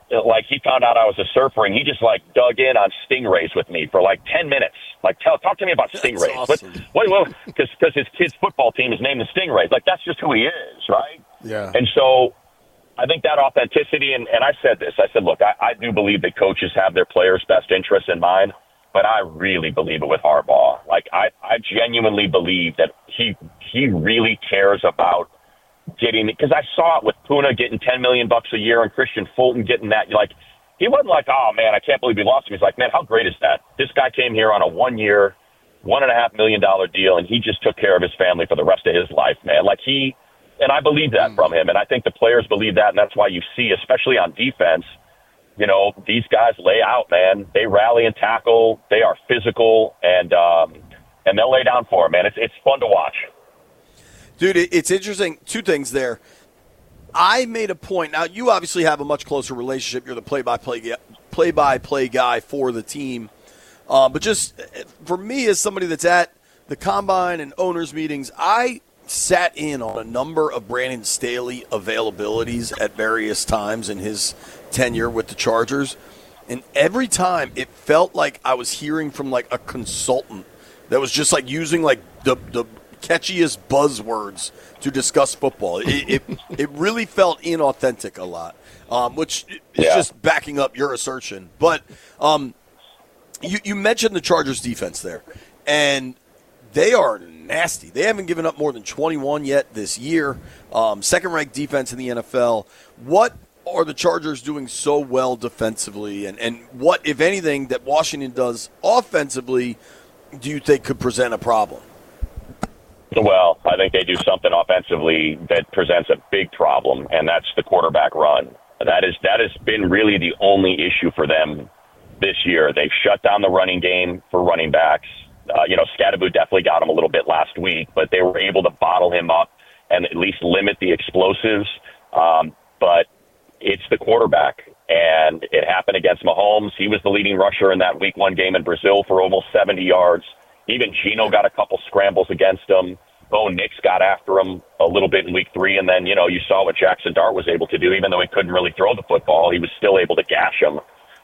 like he found out I was a surfer, and he just like dug in on stingrays with me for like ten minutes. Like, tell, talk to me about stingrays. Awesome. What, what, because because his kid's football team is named the Stingrays. Like, that's just who he is, right? Yeah. And so I think that authenticity, and, and I said this, I said, look, I, I do believe that coaches have their players' best interests in mind, but I really believe it with Harbaugh. Like, I, I genuinely believe that he he really cares about getting it, because I saw it with Puna getting ten million bucks a year and Christian Fulton getting that. Like, he wasn't like, oh man, I can't believe we lost him. He's like, man, how great is that? This guy came here on a one year, one and a half million dollar deal, and he just took care of his family for the rest of his life, man. Like he, and I believe that from him, and I think the players believe that, and that's why you see, especially on defense, you know, these guys lay out, man. They rally and tackle. They are physical, and um, and they'll lay down for him, man. It's it's fun to watch. Dude, it's interesting. Two things there. I made a point. Now, you obviously have a much closer relationship. You're the play-by-play play-by-play guy for the team. Uh, but just for me, as somebody that's at the Combine and owners' meetings, I sat in on a number of Brandon Staley availabilities at various times in his tenure with the Chargers. And every time it felt like I was hearing from like a consultant that was just like using like the the catchiest buzzwords to discuss football. It it, it really felt inauthentic a lot, um, which is Yeah. just backing up your assertion. But um, you, you mentioned the Chargers defense there, and they are nasty. They haven't given up more than twenty-one yet this year. Um, second-ranked defense in the N F L. What are the Chargers doing so well defensively, and, and what, if anything, that Washington does offensively do you think could present a problem? Well, I think they do something offensively that presents a big problem, and that's the quarterback run. That is that has been really the only issue for them this year. They've shut down the running game for running backs. Uh, you know, Scadaboo definitely got him a little bit last week, but they were able to bottle him up and at least limit the explosives. Um, but it's the quarterback, and it happened against Mahomes. He was the leading rusher in that week one game in Brazil for almost seventy yards. Even Geno got a couple scrambles against him. Bo Nix got after him a little bit in week three, and then, you know, you saw what Jackson Dart was able to do. Even though he couldn't really throw the football, he was still able to gash him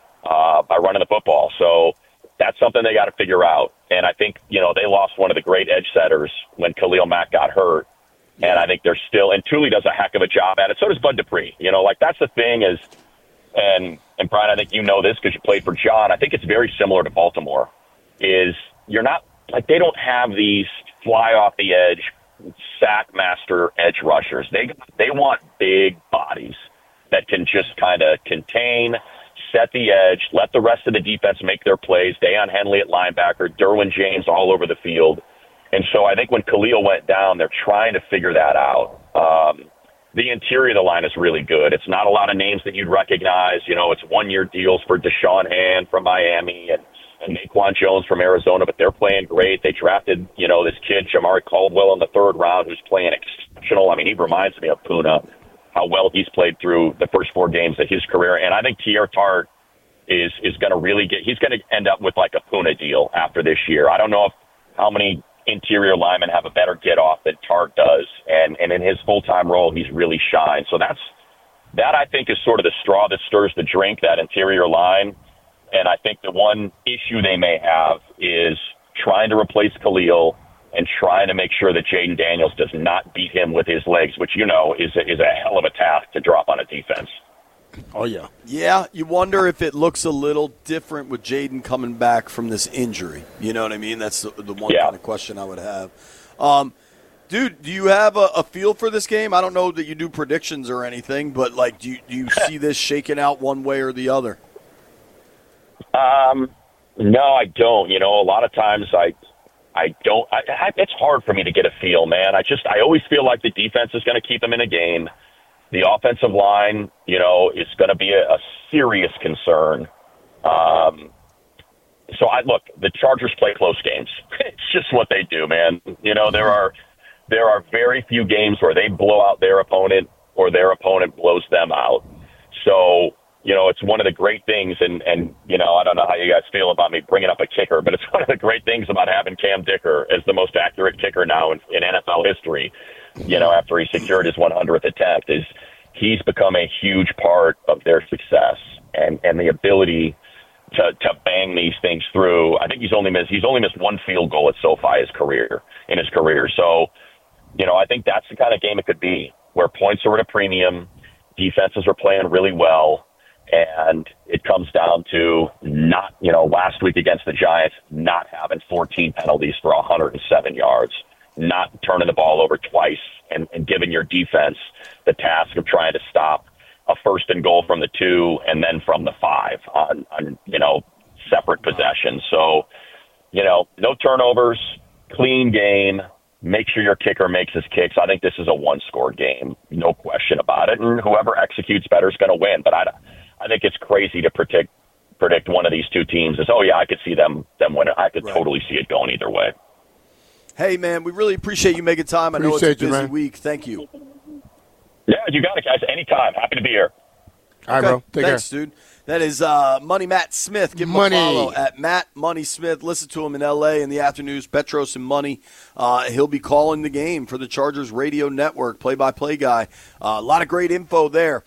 uh, by running the football. So that's something they got to figure out. And I think, you know, they lost one of the great edge setters when Khalil Mack got hurt. And I think they're still, and Thule does a heck of a job at it. So does Bud Dupree. You know, like that's the thing is, and, and Brian, I think you know this because you played for John. I think it's very similar to Baltimore is you're not, like they don't have these fly off the edge, sack master edge rushers. They they want big bodies that can just kind of contain, set the edge, let the rest of the defense make their plays. Deion Henley at linebacker, Derwin James all over the field. And so I think when Khalil went down, they're trying to figure that out. Um, the interior of the line is really good. It's not a lot of names that you'd recognize. You know, it's one-year deals for Deshaun Hand from Miami and and Naquan Jones from Arizona, but they're playing great. They drafted, you know, this kid, Jamari Caldwell, in the third round, who's playing exceptional. I mean, he reminds me of Puna, how well he's played through the first four games of his career. And I think Tier Tart is is going to really get – he's going to end up with like a Puna deal after this year. I don't know if how many interior linemen have a better get-off than Tart does. And, and in his full-time role, he's really shined. So that's that, I think, is sort of the straw that stirs the drink, that interior line. And I think the one issue they may have is trying to replace Khalil and trying to make sure that Jaden Daniels does not beat him with his legs, which, you know, is a, is a hell of a task to drop on a defense. Oh, yeah. Yeah, you wonder if it looks a little different with Jaden coming back from this injury. You know what I mean? That's the, the one Yeah. kind of question I would have. Um, dude, do you have a, a feel for this game? I don't know that you do predictions or anything, but, like, do you, do you see this shaking out one way or the other? Um, no, I don't. You know, a lot of times I, I don't. I, I, it's hard for me to get a feel, man. I just, I always feel like the defense is going to keep them in a game. The offensive line, you know, is going to be a, a serious concern. Um, so I look. The Chargers play close games. It's just what they do, man. You know, there are there are very few games where they blow out their opponent or their opponent blows them out. So. You know, it's one of the great things, and, and, you know, I don't know how you guys feel about me bringing up a kicker, but it's one of the great things about having Cam Dicker as the most accurate kicker now in, in N F L history, you know, after he secured his one hundredth attempt, is he's become a huge part of their success and, and the ability to, to bang these things through. I think he's only missed he's only missed one field goal at SoFi his career in his career. So, you know, I think that's the kind of game it could be, where points are at a premium, defenses are playing really well, and it comes down to not, you know, last week against the Giants, not having fourteen penalties for one hundred seven yards, not turning the ball over twice, and, and giving your defense the task of trying to stop a first and goal from the two and then from the five on, on you know, separate possessions. So, you know, no turnovers, clean game. Make sure your kicker makes his kicks. I think this is a one-score game, no question about it. And whoever executes better is going to win. But I, I think it's crazy to predict predict one of these two teams as, oh, yeah, I could see them them winning. I could right. totally see it going either way. Hey, man, we really appreciate you making time. I know appreciate it's a busy you, week. Thank you. Yeah, you got it, guys. Anytime. Happy to be here. All right, okay. bro. Take Thanks, care. dude. That is uh, Money Matt Smith. Give him Money. a follow at Matt Money Smith. Listen to him in L A in the afternoons, Petros and Money. Uh, he'll be calling the game for the Chargers Radio Network, play-by-play guy. Uh, a lot of great info there.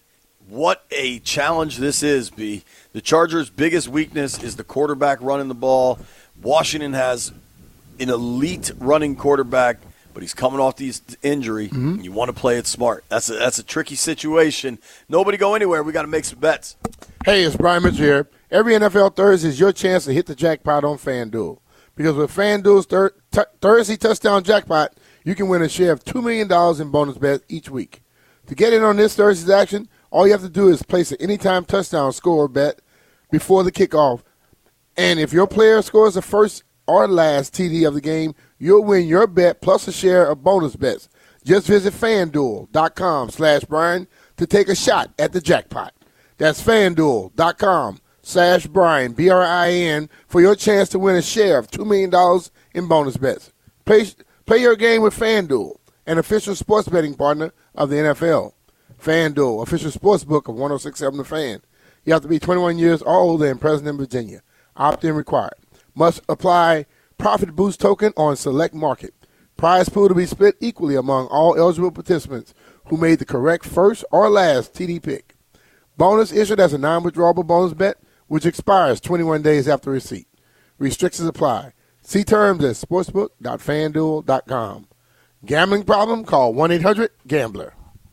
What a challenge this is, B. The Chargers' biggest weakness is the quarterback running the ball. Washington has an elite running quarterback, but he's coming off the injury. Mm-hmm. You want to play it smart. That's a, that's a tricky situation. Nobody go anywhere. We got to make some bets. Hey, it's Brian Mitchell here. Every N F L Thursday is your chance to hit the jackpot on FanDuel. Because with FanDuel's thir- t- Thursday touchdown jackpot, you can win a share of two million dollars in bonus bets each week. To get in on this Thursday's action, all you have to do is place an anytime touchdown score bet before the kickoff. And if your player scores the first or last T D of the game, you'll win your bet plus a share of bonus bets. Just visit FanDuel.com slash Brian to take a shot at the jackpot. That's FanDuel.com slash Brian, B R I N, for your chance to win a share of two million dollars in bonus bets. Play, play your game with FanDuel, an official sports betting partner of the N F L. FanDuel, official sports book of one oh six point seven The Fan. You have to be twenty-one years or older and present in Virginia. Opt-in required. Must apply profit boost token on select market. Prize pool to be split equally among all eligible participants who made the correct first or last T D pick. Bonus issued as a non-withdrawable bonus bet, which expires twenty-one days after receipt. Restrictions apply. See terms at sportsbook dot fan duel dot com. Gambling problem? Call one eight hundred gambler.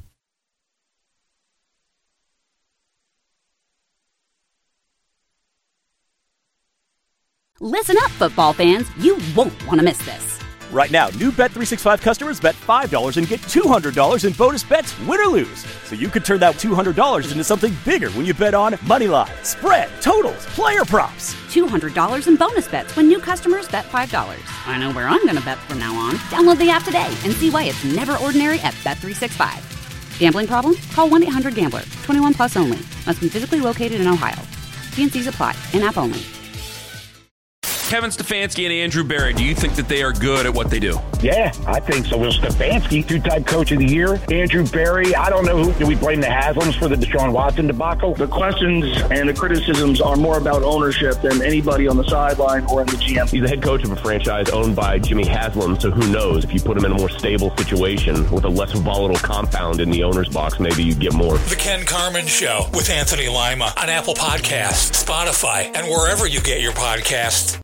Listen up, football fans. You won't want to miss this. Right now, new Bet three sixty-five customers bet five dollars and get two hundred dollars in bonus bets, win or lose. So you could turn that two hundred dollars into something bigger when you bet on money line, spread, totals, player props. two hundred dollars in bonus bets when new customers bet five dollars. I know where I'm going to bet from now on. Download the app today and see why it's never ordinary at Bet three sixty-five. Gambling problem? Call one eight hundred gambler. twenty-one plus only. Must be physically located in Ohio. T and C's apply. In-app only. Kevin Stefanski and Andrew Berry, do you think that they are good at what they do? Yeah, I think so. Will Stefanski, two-time coach of the year. Andrew Berry, I don't know who. Do we blame the Haslams for the Deshaun Watson debacle? The questions and the criticisms are more about ownership than anybody on the sideline or in the G M. He's the head coach of a franchise owned by Jimmy Haslam, so who knows? If you put him in a more stable situation with a less volatile compound in the owner's box, maybe you get more. The Ken Carman Show with Anthony Lima on Apple Podcasts, Spotify, and wherever you get your podcasts.